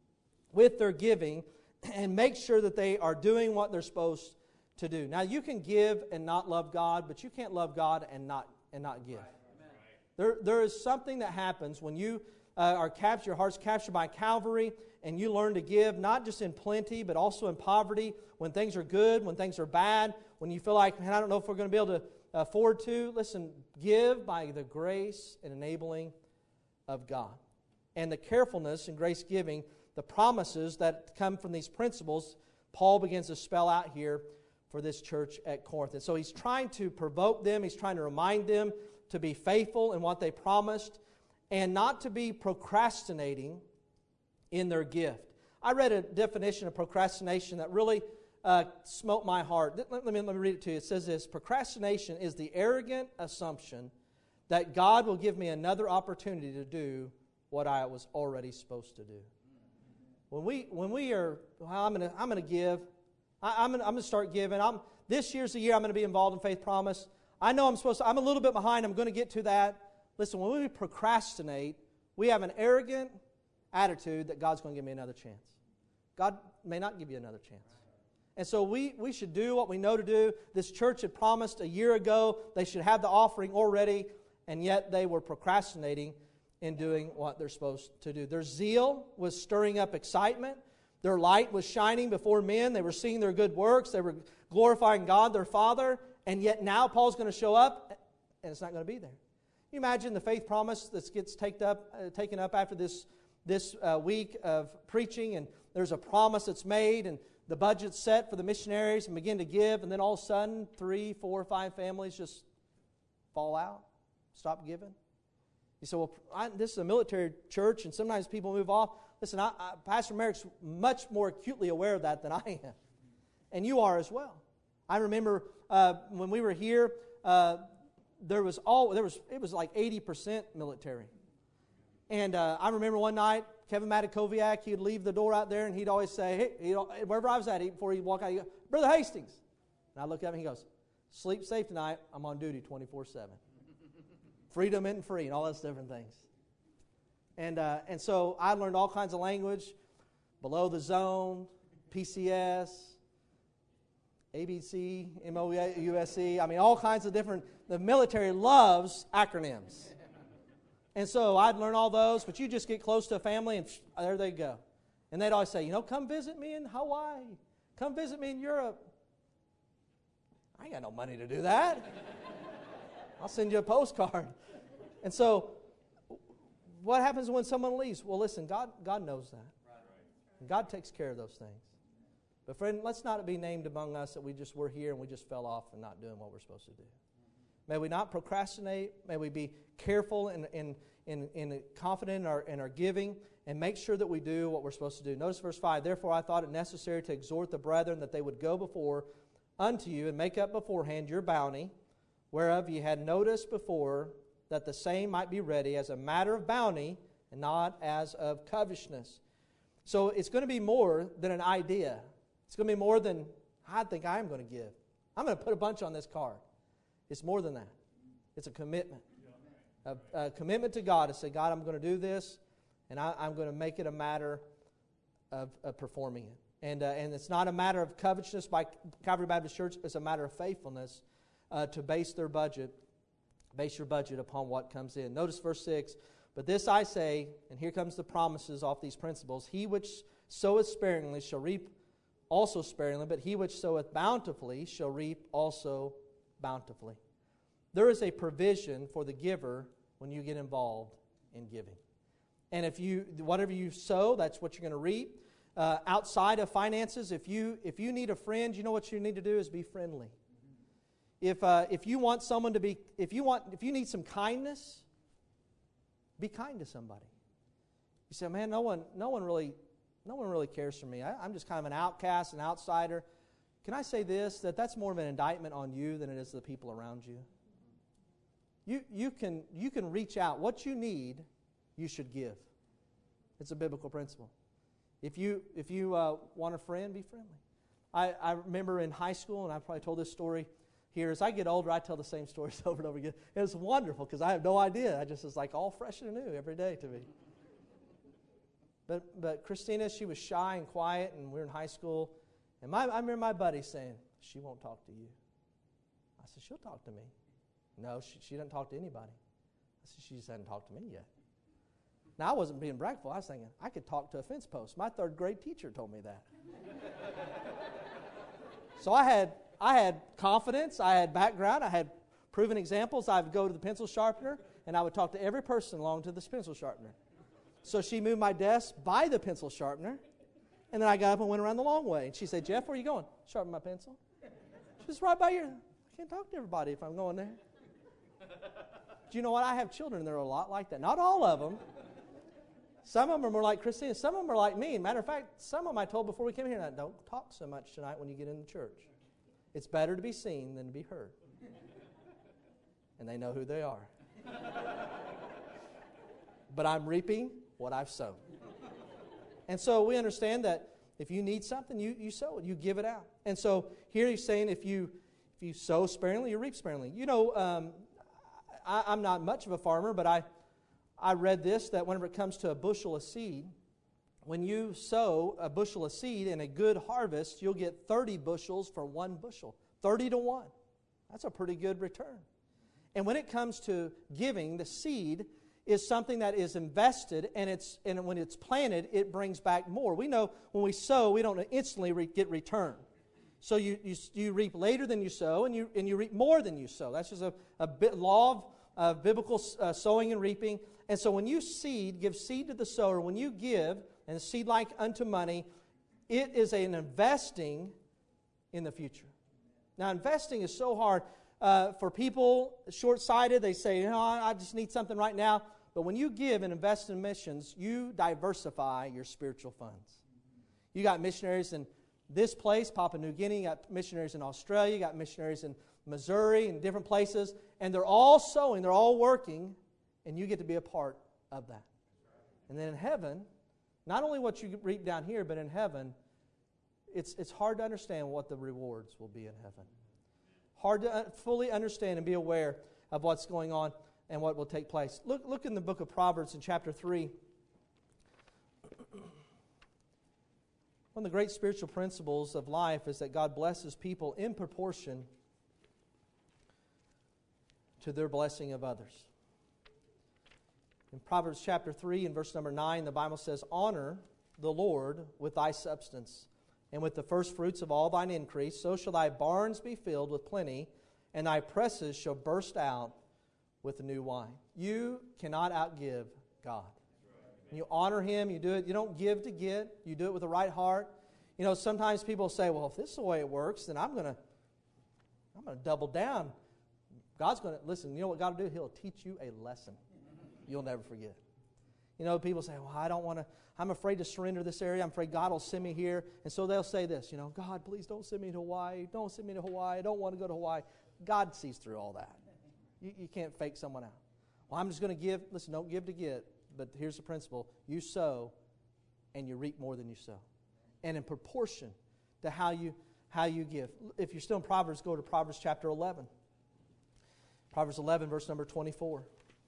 Speaker 1: with their giving and make sure that they are doing what they're supposed to do. Now, you can give and not love God, but you can't love God and not and not give. Right. There, there is something that happens when you uh, are captured, your heart's captured by Calvary, and you learn to give, not just in plenty, but also in poverty, when things are good, when things are bad, when you feel like, man, I don't know if we're going to be able to afford to. Listen, give by the grace and enabling of God. And the carefulness in grace giving, the promises that come from these principles, Paul begins to spell out here for this church at Corinth. And so he's trying to provoke them, he's trying to remind them to be faithful in what they promised and not to be procrastinating in their gift. I read a definition of procrastination that really uh, smote my heart. Let, let, me, let me read it to you. It says this: procrastination is the arrogant assumption that God will give me another opportunity to do what I was already supposed to do. When we when we are, well, I'm going to I'm going to give, I, I'm going I'm to start giving. I'm this year's the year I'm going to be involved in Faith Promise. I know I'm supposed to. I'm a little bit behind. I'm going to get to that. Listen, when we procrastinate, we have an arrogant attitude that God's going to give me another chance. God may not give you another chance. And so we, we should do what we know to do. This church had promised a year ago they should have the offering already, and yet they were procrastinating in doing what they're supposed to do. Their zeal was stirring up excitement. Their light was shining before men. They were seeing their good works. They were glorifying God, their Father. And yet now Paul's going to show up, and it's not going to be there. Can you imagine the faith promise that gets taken up, uh, taken up after this, this uh, week of preaching, and there's a promise that's made, and the budget's set for the missionaries and begin to give, and then all of a sudden, three, four, five families just fall out, stop giving. You say, well, I, this is a military church, and sometimes people move off. Listen, I, I, Pastor Merrick's much more acutely aware of that than I am. And you are as well. I remember uh, when we were here, uh, there was all there was it was like eighty percent military. And uh, I remember one night, Kevin Matikoviak, he'd leave the door out there, and he'd always say, hey, he'd, wherever I was at, before he'd walk out, he'd go, Brother Hastings. And I look at him, and he goes, sleep safe tonight. I'm on duty twenty-four seven. Freedom isn't free, and all those different things. And uh, and so I learned all kinds of language, below the zone, P C S, A B C, M O U S C. I mean, all kinds of different. The military loves acronyms. And so I'd learn all those, but you just get close to a family, and there they go. And they'd always say, you know, come visit me in Hawaii. Come visit me in Europe. I ain't got no money to do that. I'll send you a postcard. And so what happens when someone leaves? Well, listen, God, God knows that. And God takes care of those things. But friend, let's not be named among us that we just were here and we just fell off and not doing what we're supposed to do. May we not procrastinate. May we be careful and, and, and, and confident in our, in our giving, and make sure that we do what we're supposed to do. Notice verse five, therefore I thought it necessary to exhort the brethren that they would go before unto you and make up beforehand your bounty, whereof ye had noticed before, that the same might be ready as a matter of bounty and not as of covetousness. So it's going to be more than an idea. It's going to be more than, I think I am going to give. I'm going to put a bunch on this card. It's more than that. It's a commitment. A, a commitment to God to say, God, I'm going to do this, and I, I'm going to make it a matter of, of performing it. And, uh, and it's not a matter of covetousness by Calvary Baptist Church. It's a matter of faithfulness uh, to base their budget, base your budget upon what comes in. Notice verse six, but this I say, and here comes the promises off these principles, he which soweth sparingly shall reap also sparingly, but he which soweth bountifully shall reap also bountifully. There is a provision for the giver when you get involved in giving. And if you, whatever you sow, that's what you're going to reap. Uh, outside of finances, if you if you need a friend, you know what you need to do is be friendly. If uh, if you want someone to be, if you want, if you need some kindness, Be kind to somebody. You say, man, no one, no one really, no one really cares for me. I, I'm just kind of an outcast, an outsider. Can I say this, that that's more of an indictment on you than it is the people around you? You, you, can, you can reach out. What you need, you should give. It's a biblical principle. If you, if you uh, want a friend, be friendly. I, I remember in high school, and I've probably told this story here, as I get older, I tell the same stories over and over again. It was wonderful because I have no idea. I just was like all fresh and new every day to me. But, but Christina, she was shy and quiet, and we were in high school. And my, I remember my buddy saying, she won't talk to you. I said, she'll talk to me. No, she, she doesn't talk to anybody. I said, she just hasn't talked to me yet. Now, I wasn't being bragful. I was thinking, I could talk to a fence post. My third grade teacher told me that. So I had, I had confidence. I had background. I had proven examples. I would go to the pencil sharpener, and I would talk to every person along to this pencil sharpener. So she moved my desk by the pencil sharpener, and then I got up and went around the long way. And she said, Jeff, where are you going? Sharpen my pencil. She's right by your... I can't talk to everybody if I'm going there. Do you know what? I have children, and they're a lot like that. Not all of them. Some of them are more like Christina. Some of them are like me. Matter of fact, some of them I told before we came here, don't talk so much tonight when you get in the church. It's better to be seen than to be heard. And they know who they are. But I'm reaping what I've sown. And so we understand that if you need something, you, you sow it. You give it out. And so here he's saying if you if you sow sparingly, you reap sparingly. You know, um, I, I'm not much of a farmer, but I, I read this, that whenever it comes to a bushel of seed, when you sow a bushel of seed in a good harvest, you'll get thirty bushels for one bushel. thirty to one. That's a pretty good return. And when it comes to giving, the seed is something that is invested, and it's and when it's planted, it brings back more. We know when we sow, we don't instantly re- get return. So you, you you reap later than you sow, and you and you reap more than you sow. That's just a, a bit law of uh, biblical uh, sowing and reaping. And so when you seed, give seed to the sower. When you give, and seed like unto money, it is an investing in the future. Now, investing is so hard uh, for people short-sighted. They say, you know, I just need something right now. But when you give and invest in missions, you diversify your spiritual funds. You got missionaries in this place, Papua New Guinea. You got missionaries in Australia. You got missionaries in Missouri and different places. And they're all sowing. They're all working. And you get to be a part of that. And then in heaven, not only what you reap down here, but in heaven, it's, it's hard to understand what the rewards will be in heaven. Hard to fully understand and be aware of what's going on and what will take place. Look, look in the book of Proverbs in chapter three. One of the great spiritual principles of life is that God blesses people in proportion to their blessing of others. In Proverbs chapter three and verse number nine, the Bible says, honor the Lord with thy substance, and with the first fruits of all thine increase, so shall thy barns be filled with plenty, and thy presses shall burst out with the new wine. You cannot outgive God. When you honor Him, you do it. You don't give to get. You do it with the right heart. You know, sometimes people say, well, if this is the way it works, then I'm going to I'm going to double down. God's going to, listen, you know what God will do? He'll teach you a lesson you'll never forget. You know, people say, well, I don't want to, I'm afraid to surrender this area. I'm afraid God will send me here. And so they'll say this, you know, God, please don't send me to Hawaii. Don't send me to Hawaii. I don't want to go to Hawaii. God sees through all that. You, you can't fake someone out. Well, I'm just going to give. Listen, don't give to get. But here's the principle. You sow, and you reap more than you sow. And in proportion to how you how you give. If you're still in Proverbs, go to Proverbs chapter eleven. Proverbs eleven, verse number twenty-four.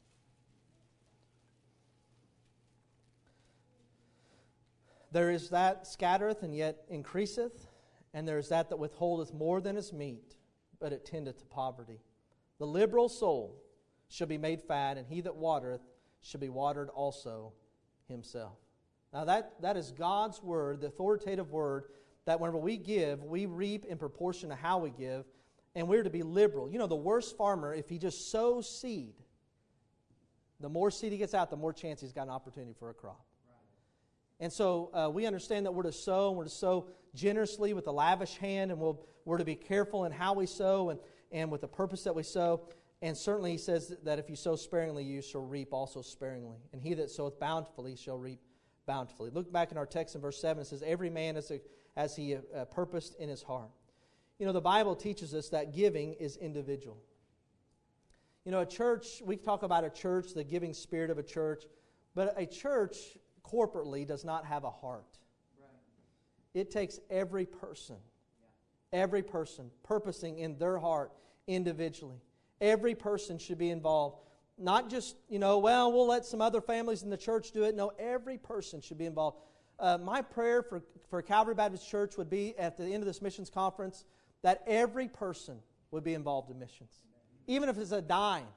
Speaker 1: There is that scattereth and yet increaseth, and there is that that withholdeth more than is meet, but it tendeth to poverty. The liberal soul shall be made fat, and he that watereth shall be watered also himself. Now that, that is God's word, the authoritative word, that whenever we give, we reap in proportion to how we give, and we're to be liberal. You know, the worst farmer, if he just sows seed, the more seed he gets out, the more chance he's got an opportunity for a crop. And so uh, we understand that we're to sow, and we're to sow generously with a lavish hand, and we'll, we're to be careful in how we sow and, and with the purpose that we sow. And certainly he says that if you sow sparingly, you shall reap also sparingly. And he that soweth bountifully shall reap bountifully. Look back in our text in verse seven. It says, every man as, a, as he uh, purposed in his heart. You know, the Bible teaches us that giving is individual. You know, a church, we talk about a church, the giving spirit of a church, but a church corporately does not have a heart. Right. It takes every person, yeah. every person purposing in their heart individually. Every person should be involved. Not just, you know, well, we'll let some other families in the church do it. No, every person should be involved. Uh, my prayer for, for Calvary Baptist Church would be at the end of this missions conference that every person would be involved in missions. Even if it's a dime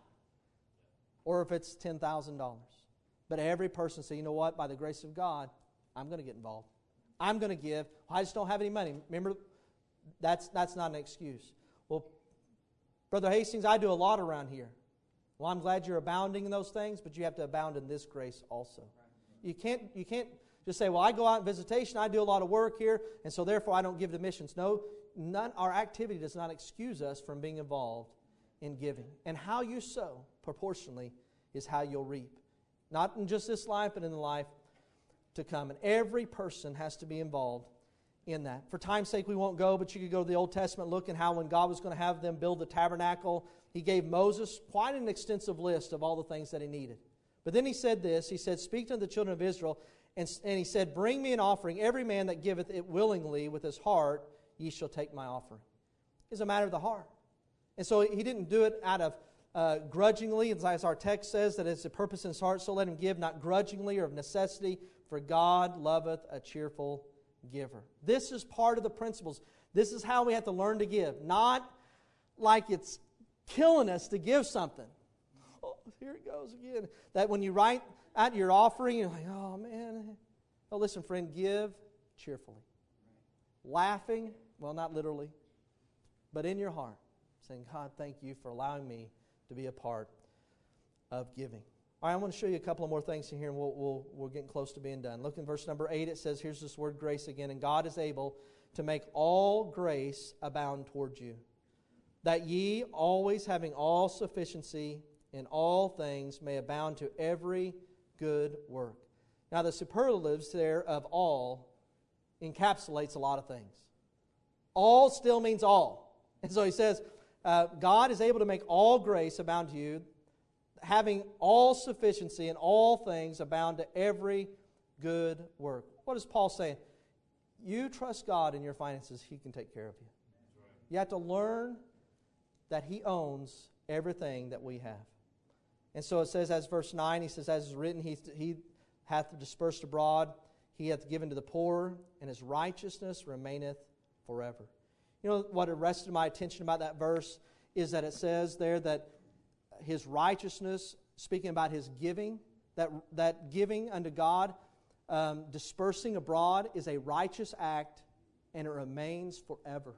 Speaker 1: or if it's ten thousand dollars. But every person say, you know what, by the grace of God, I'm going to get involved. I'm going to give. I just don't have any money. Remember, that's, that's not an excuse. Well, Brother Hastings, I do a lot around here. Well, I'm glad you're abounding in those things, but you have to abound in this grace also. You can't, you can't just say, well, I go out on visitation, I do a lot of work here, and so therefore I don't give to missions. No, none, our activity does not excuse us from being involved in giving. And how you sow, proportionally, is how you'll reap. Not in just this life, but in the life to come. And every person has to be involved in that. For time's sake, we won't go, but you could go to the Old Testament, look at how when God was going to have them build the tabernacle, He gave Moses quite an extensive list of all the things that he needed. But then he said this, he said, speak to the children of Israel, and, and he said, bring me an offering. Every man that giveth it willingly with his heart, ye shall take my offering. It's a matter of the heart. And so he didn't do it out of uh, grudgingly, as our text says, that it's a purpose in his heart, so let him give, not grudgingly or of necessity, for God loveth a cheerful giver. This is part of the principles. This is how we have to learn to give. Not like it's killing us to give something. Oh, here it goes again. That when you write out your offering, you're like, oh man. Oh, listen, friend, give cheerfully. Laughing, well, not literally, but in your heart. Saying, God, thank you for allowing me to be a part of giving. All right, I want to show you a couple of more things in here, and we'll, we'll, we're getting close to being done. Look in verse number eight. It says, here's this word grace again. And God is able to make all grace abound toward you, that ye, always having all sufficiency in all things, may abound to every good work. Now, the superlatives there of all encapsulates a lot of things. All still means all. And so he says, uh, God is able to make all grace abound to you, having all sufficiency in all things abound to every good work. What is Paul saying? You trust God in your finances, He can take care of you. You have to learn that He owns everything that we have. And so it says, as verse nine, he says, as is written, He, he hath dispersed abroad, He hath given to the poor, and His righteousness remaineth forever. You know what arrested my attention about that verse is that it says there that His righteousness, speaking about His giving, that, that giving unto God, um, dispersing abroad is a righteous act, and it remains forever.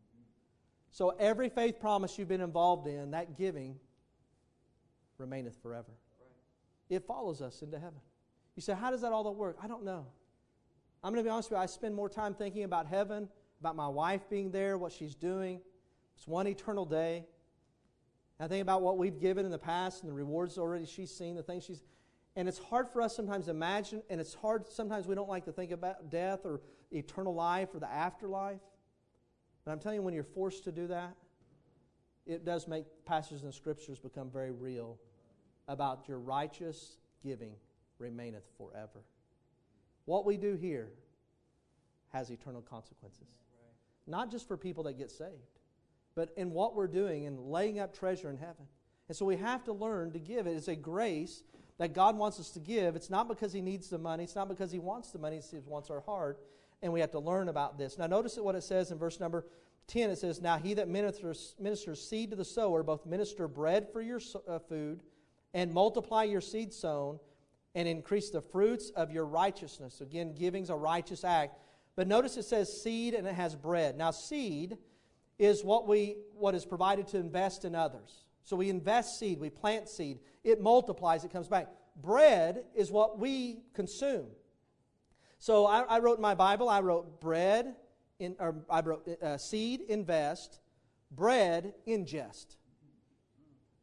Speaker 1: So every faith promise you've been involved in, that giving remaineth forever. Right. It follows us into heaven. You say, how does that all work? I don't know. I'm going to be honest with you, I spend more time thinking about heaven, about my wife being there, what she's doing. It's one eternal day. I think about what we've given in the past and the rewards already she's seen, the things she's... And it's hard for us sometimes to imagine, and it's hard, sometimes we don't like to think about death or eternal life or the afterlife. But I'm telling you, when you're forced to do that, it does make passages in the Scriptures become very real about your righteous giving remaineth forever. What we do here has eternal consequences. Not just for people that get saved, but in what we're doing and laying up treasure in heaven. And so we have to learn to give. It is a grace that God wants us to give. It's not because He needs the money. It's not because He wants the money. He wants our heart. And we have to learn about this. Now notice what it says in verse number ten. It says, now he that ministers, ministers seed to the sower, both minister bread for your uh, food, and multiply your seed sown, and increase the fruits of your righteousness. Again, giving's a righteous act. But notice it says seed and it has bread. Now seed is what we what is provided to invest in others. So we invest seed, we plant seed, it multiplies, it comes back. Bread is what we consume. So I, I wrote in my Bible, I wrote bread, in, or I wrote uh, seed, invest, bread, ingest.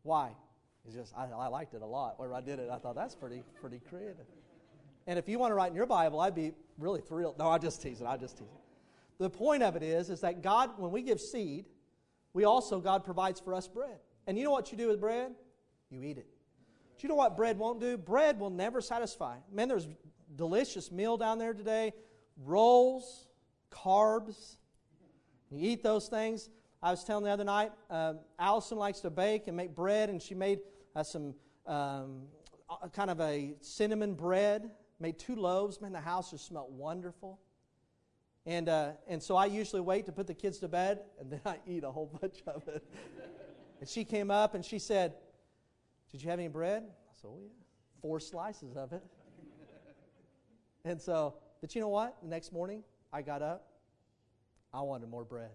Speaker 1: Why? It's just, I, I liked it a lot. Whenever I did it, I thought, that's pretty pretty creative. And if you want to write in your Bible, I'd be really thrilled. No, I just tease it. I just tease it. The point of it is, is that God, when we give seed, we also, God provides for us bread. And you know what you do with bread? You eat it. Do you know what bread won't do? Bread will never satisfy. Man, there's delicious meal down there today. Rolls, carbs. You eat those things. I was telling the other night, uh, Allison likes to bake and make bread, and she made uh, some um, kind of a cinnamon bread. Made two loaves. Man, the house just smelled wonderful. And uh, and so I usually wait to put the kids to bed, and then I eat a whole bunch of it. And she came up and she said, "Did you have any bread?" I said, "Oh yeah, four slices of it." And so, but you know what? The next morning, I got up. I wanted more bread.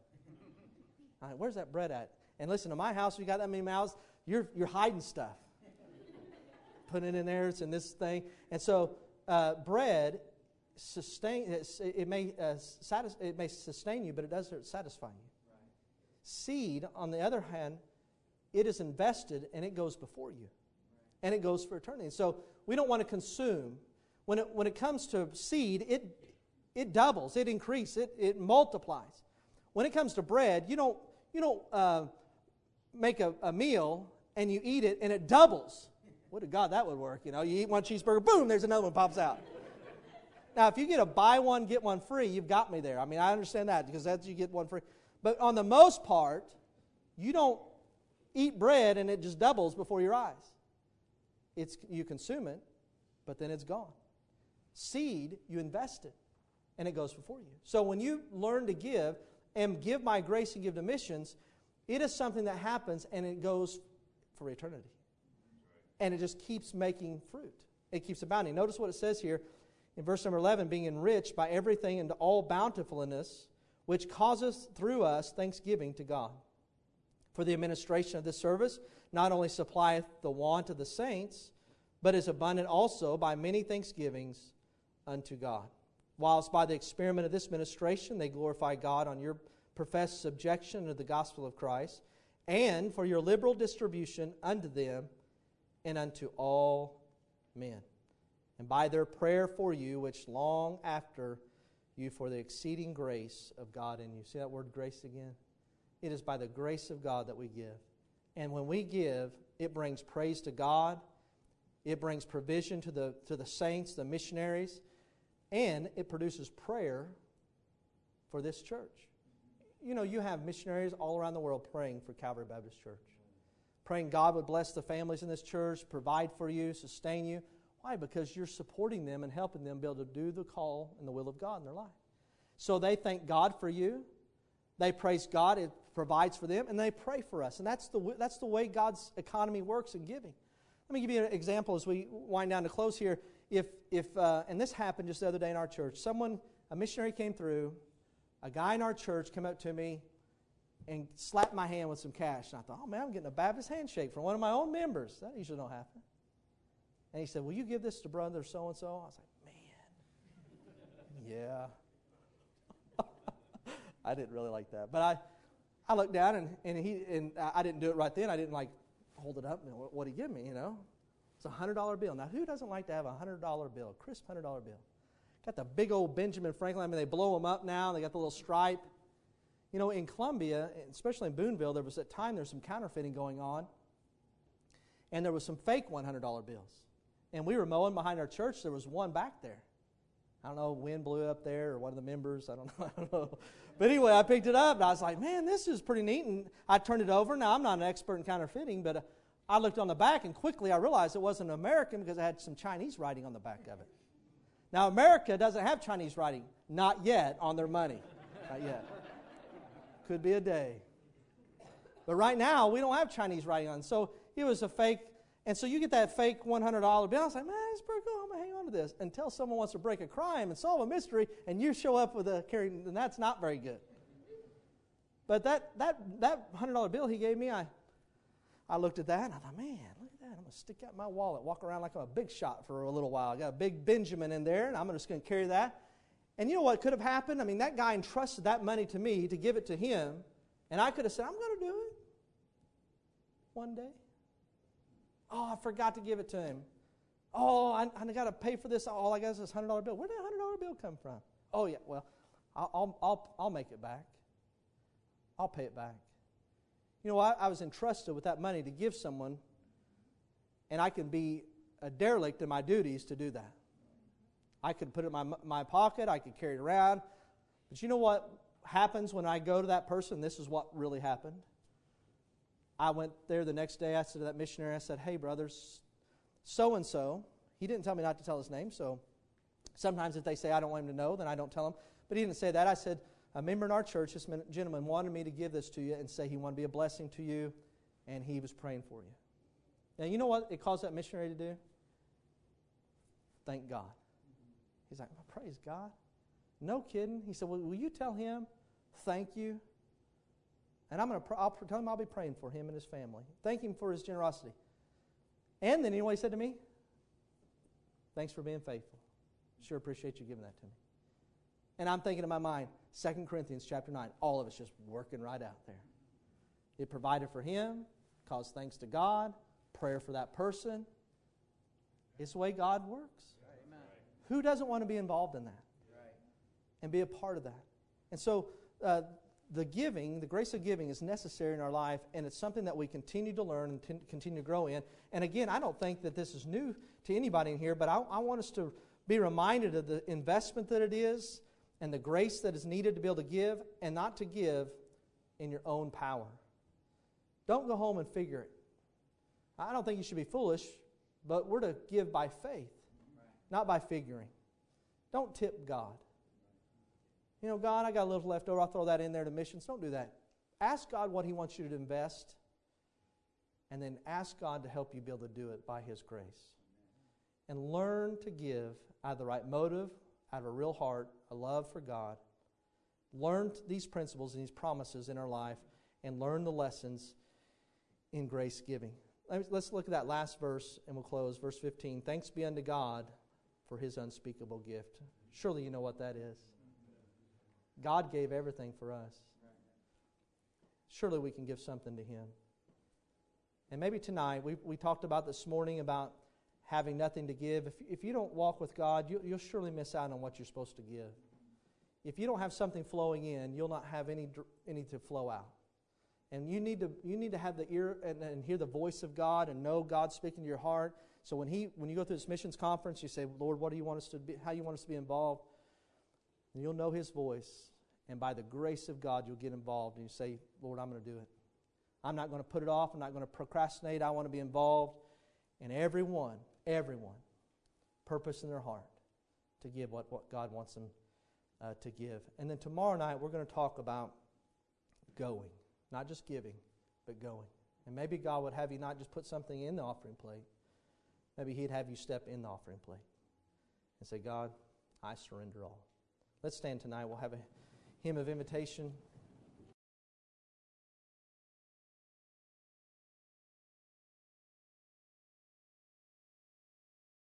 Speaker 1: I went, "Where's that bread at?" And listen, to my house, you got that many mouths, you're you're hiding stuff. Putting it in there, it's in this thing. And so, uh, bread, sustain it, it may uh, satis- it may sustain you, but it doesn't satisfy you. Right. Seed, on the other hand, it is invested and it goes before you, right. And it goes for eternity. And so we don't want to consume. When it when it comes to seed, it it doubles, it increases, it it multiplies. When it comes to bread, you don't you don't uh, make a, a meal and you eat it and it doubles. What to God that would work? You know, you eat one cheeseburger, boom, there's another one pops out. Now, if you get a buy one, get one free, you've got me there. I mean, I understand that because that's you get one free. But on the most part, you don't eat bread and it just doubles before your eyes. It's you consume it, but then it's gone. Seed, you invest it, and it goes before you. So when you learn to give and give my grace and give to missions, it is something that happens and it goes for eternity. And it just keeps making fruit. It keeps abounding. Notice what it says here in verse number eleven, being enriched by everything into all bountifulness, which causeth through us thanksgiving to God. For the administration of this service not only supplieth the want of the saints, but is abundant also by many thanksgivings unto God. Whilst by the experiment of this ministration they glorify God on your professed subjection to the gospel of Christ, and for your liberal distribution unto them and unto all men. And by their prayer for you, which long after you for the exceeding grace of God in you. See that word grace again? It is by the grace of God that we give. And when we give, it brings praise to God. It brings provision to the, to the saints, the missionaries. And it produces prayer for this church. You know, you have missionaries all around the world praying for Calvary Baptist Church. Praying God would bless the families in this church, provide for you, sustain you. Why? Because you're supporting them and helping them be able to do the call and the will of God in their life. So they thank God for you. They praise God. It provides for them. And they pray for us. And that's the, that's the way God's economy works in giving. Let me give you an example as we wind down to close here. If, if uh, and this happened just the other day in our church. Someone, a missionary came through. A guy in our church came up to me and slapped my hand with some cash. And I thought, oh man, I'm getting a Baptist handshake from one of my own members. That usually don't happen. And he said, will you give this to brother so-and-so? I was like, man, yeah. I didn't really like that. But I, I looked down, and, and he and I didn't do it right then. I didn't, like, hold it up. And what what did he give me, you know? It's a one hundred dollar bill. Now, who doesn't like to have a one hundred dollar bill, a crisp one hundred dollar bill? Got the big old Benjamin Franklin. I mean, they blow them up now. They got the little stripe. You know, in Columbia, especially in Boonville, there was at time there was some counterfeiting going on. And there was some fake one hundred dollar bills. And we were mowing behind our church. There was one back there. I don't know, wind blew up there or one of the members. I don't know. I don't know. But anyway, I picked it up, and I was like, man, this is pretty neat. And I turned it over. Now, I'm not an expert in counterfeiting, but uh, I looked on the back, and quickly I realized it wasn't American because it had some Chinese writing on the back of it. Now, America doesn't have Chinese writing. Not yet on their money. Not yet. Could be a day. But right now, we don't have Chinese writing on it. So it was a fake. And so you get that fake one hundred dollar bill. I was like, man, it's pretty cool. I'm going to hang on to this. Until someone wants to break a crime and solve a mystery, and you show up with a carry, and that's not very good. But that that that one hundred dollar bill he gave me, I I looked at that, and I thought, man, look at that. I'm going to stick out my wallet, walk around like I'm a big shot for a little while. I got a big Benjamin in there, and I'm just going to carry that. And you know what could have happened? I mean, that guy entrusted that money to me to give it to him, and I could have said, I'm going to do it one day. Oh, I forgot to give it to him. Oh, I, I got to pay for this. All I got is this one hundred dollar bill. Where did that one hundred dollar bill come from? Oh, yeah, well, I'll, I'll, I'll, I'll make it back. I'll pay it back. You know, I, I was entrusted with that money to give someone, and I can be a derelict in my duties to do that. I could put it in my, my pocket. I could carry it around. But you know what happens when I go to that person? This is what really happened. I went there the next day. I said to that missionary, I said, hey, brothers, so-and-so. He didn't tell me not to tell his name, so sometimes if they say I don't want him to know, then I don't tell him. But he didn't say that. I said, a member in our church, this gentleman wanted me to give this to you and say he wanted to be a blessing to you, and he was praying for you. Now, you know what it caused that missionary to do? Thank God. He's like, well, praise God. No kidding. He said, well, will you tell him thank you? And I'm going to pr- I'll tell him I'll be praying for him and his family. Thank him for his generosity. And then you know what he said to me? Thanks for being faithful. Sure appreciate you giving that to me. And I'm thinking in my mind, Second Corinthians chapter nine, all of it's just working right out there. It provided for him, caused thanks to God, prayer for that person. It's the way God works. Amen. Who doesn't want to be involved in that? Right. And be a part of that? And so uh, the giving, the grace of giving is necessary in our life, and it's something that we continue to learn and t- continue to grow in. And again, I don't think that this is new to anybody in here, but I, I want us to be reminded of the investment that it is and the grace that is needed to be able to give, and not to give in your own power. Don't go home and figure it. I don't think you should be foolish, but we're to give by faith, not by figuring. Don't tip God. You know, God, I got a little left over. I'll throw that in there to missions. Don't do that. Ask God what He wants you to invest, and then ask God to help you be able to do it by His grace. And learn to give out of the right motive, out of a real heart, a love for God. Learn these principles and these promises in our life, and learn the lessons in grace giving. Let's look at that last verse, and we'll close. Verse fifteen, thanks be unto God for His unspeakable gift. Surely you know what that is. God gave everything for us. Surely we can give something to Him. And maybe tonight, we we talked about this morning about having nothing to give. If, if you don't walk with God, you, you'll surely miss out on what you're supposed to give. If you don't have something flowing in, you'll not have any any to flow out. And you need to you need to have the ear and, and hear the voice of God and know God speaking to your heart. So when He when you go through this missions conference, you say, Lord, what do you want us to be? How you want us to be involved? And you'll know His voice, and by the grace of God, you'll get involved. And you say, Lord, I'm going to do it. I'm not going to put it off. I'm not going to procrastinate. I want to be involved. And everyone, everyone, purpose in their heart to give what, what God wants them uh, to give. And then tomorrow night, we're going to talk about going. Not just giving, but going. And maybe God would have you not just put something in the offering plate. Maybe He'd have you step in the offering plate and say, God, I surrender all. Let's stand tonight. We'll have a hymn of invitation.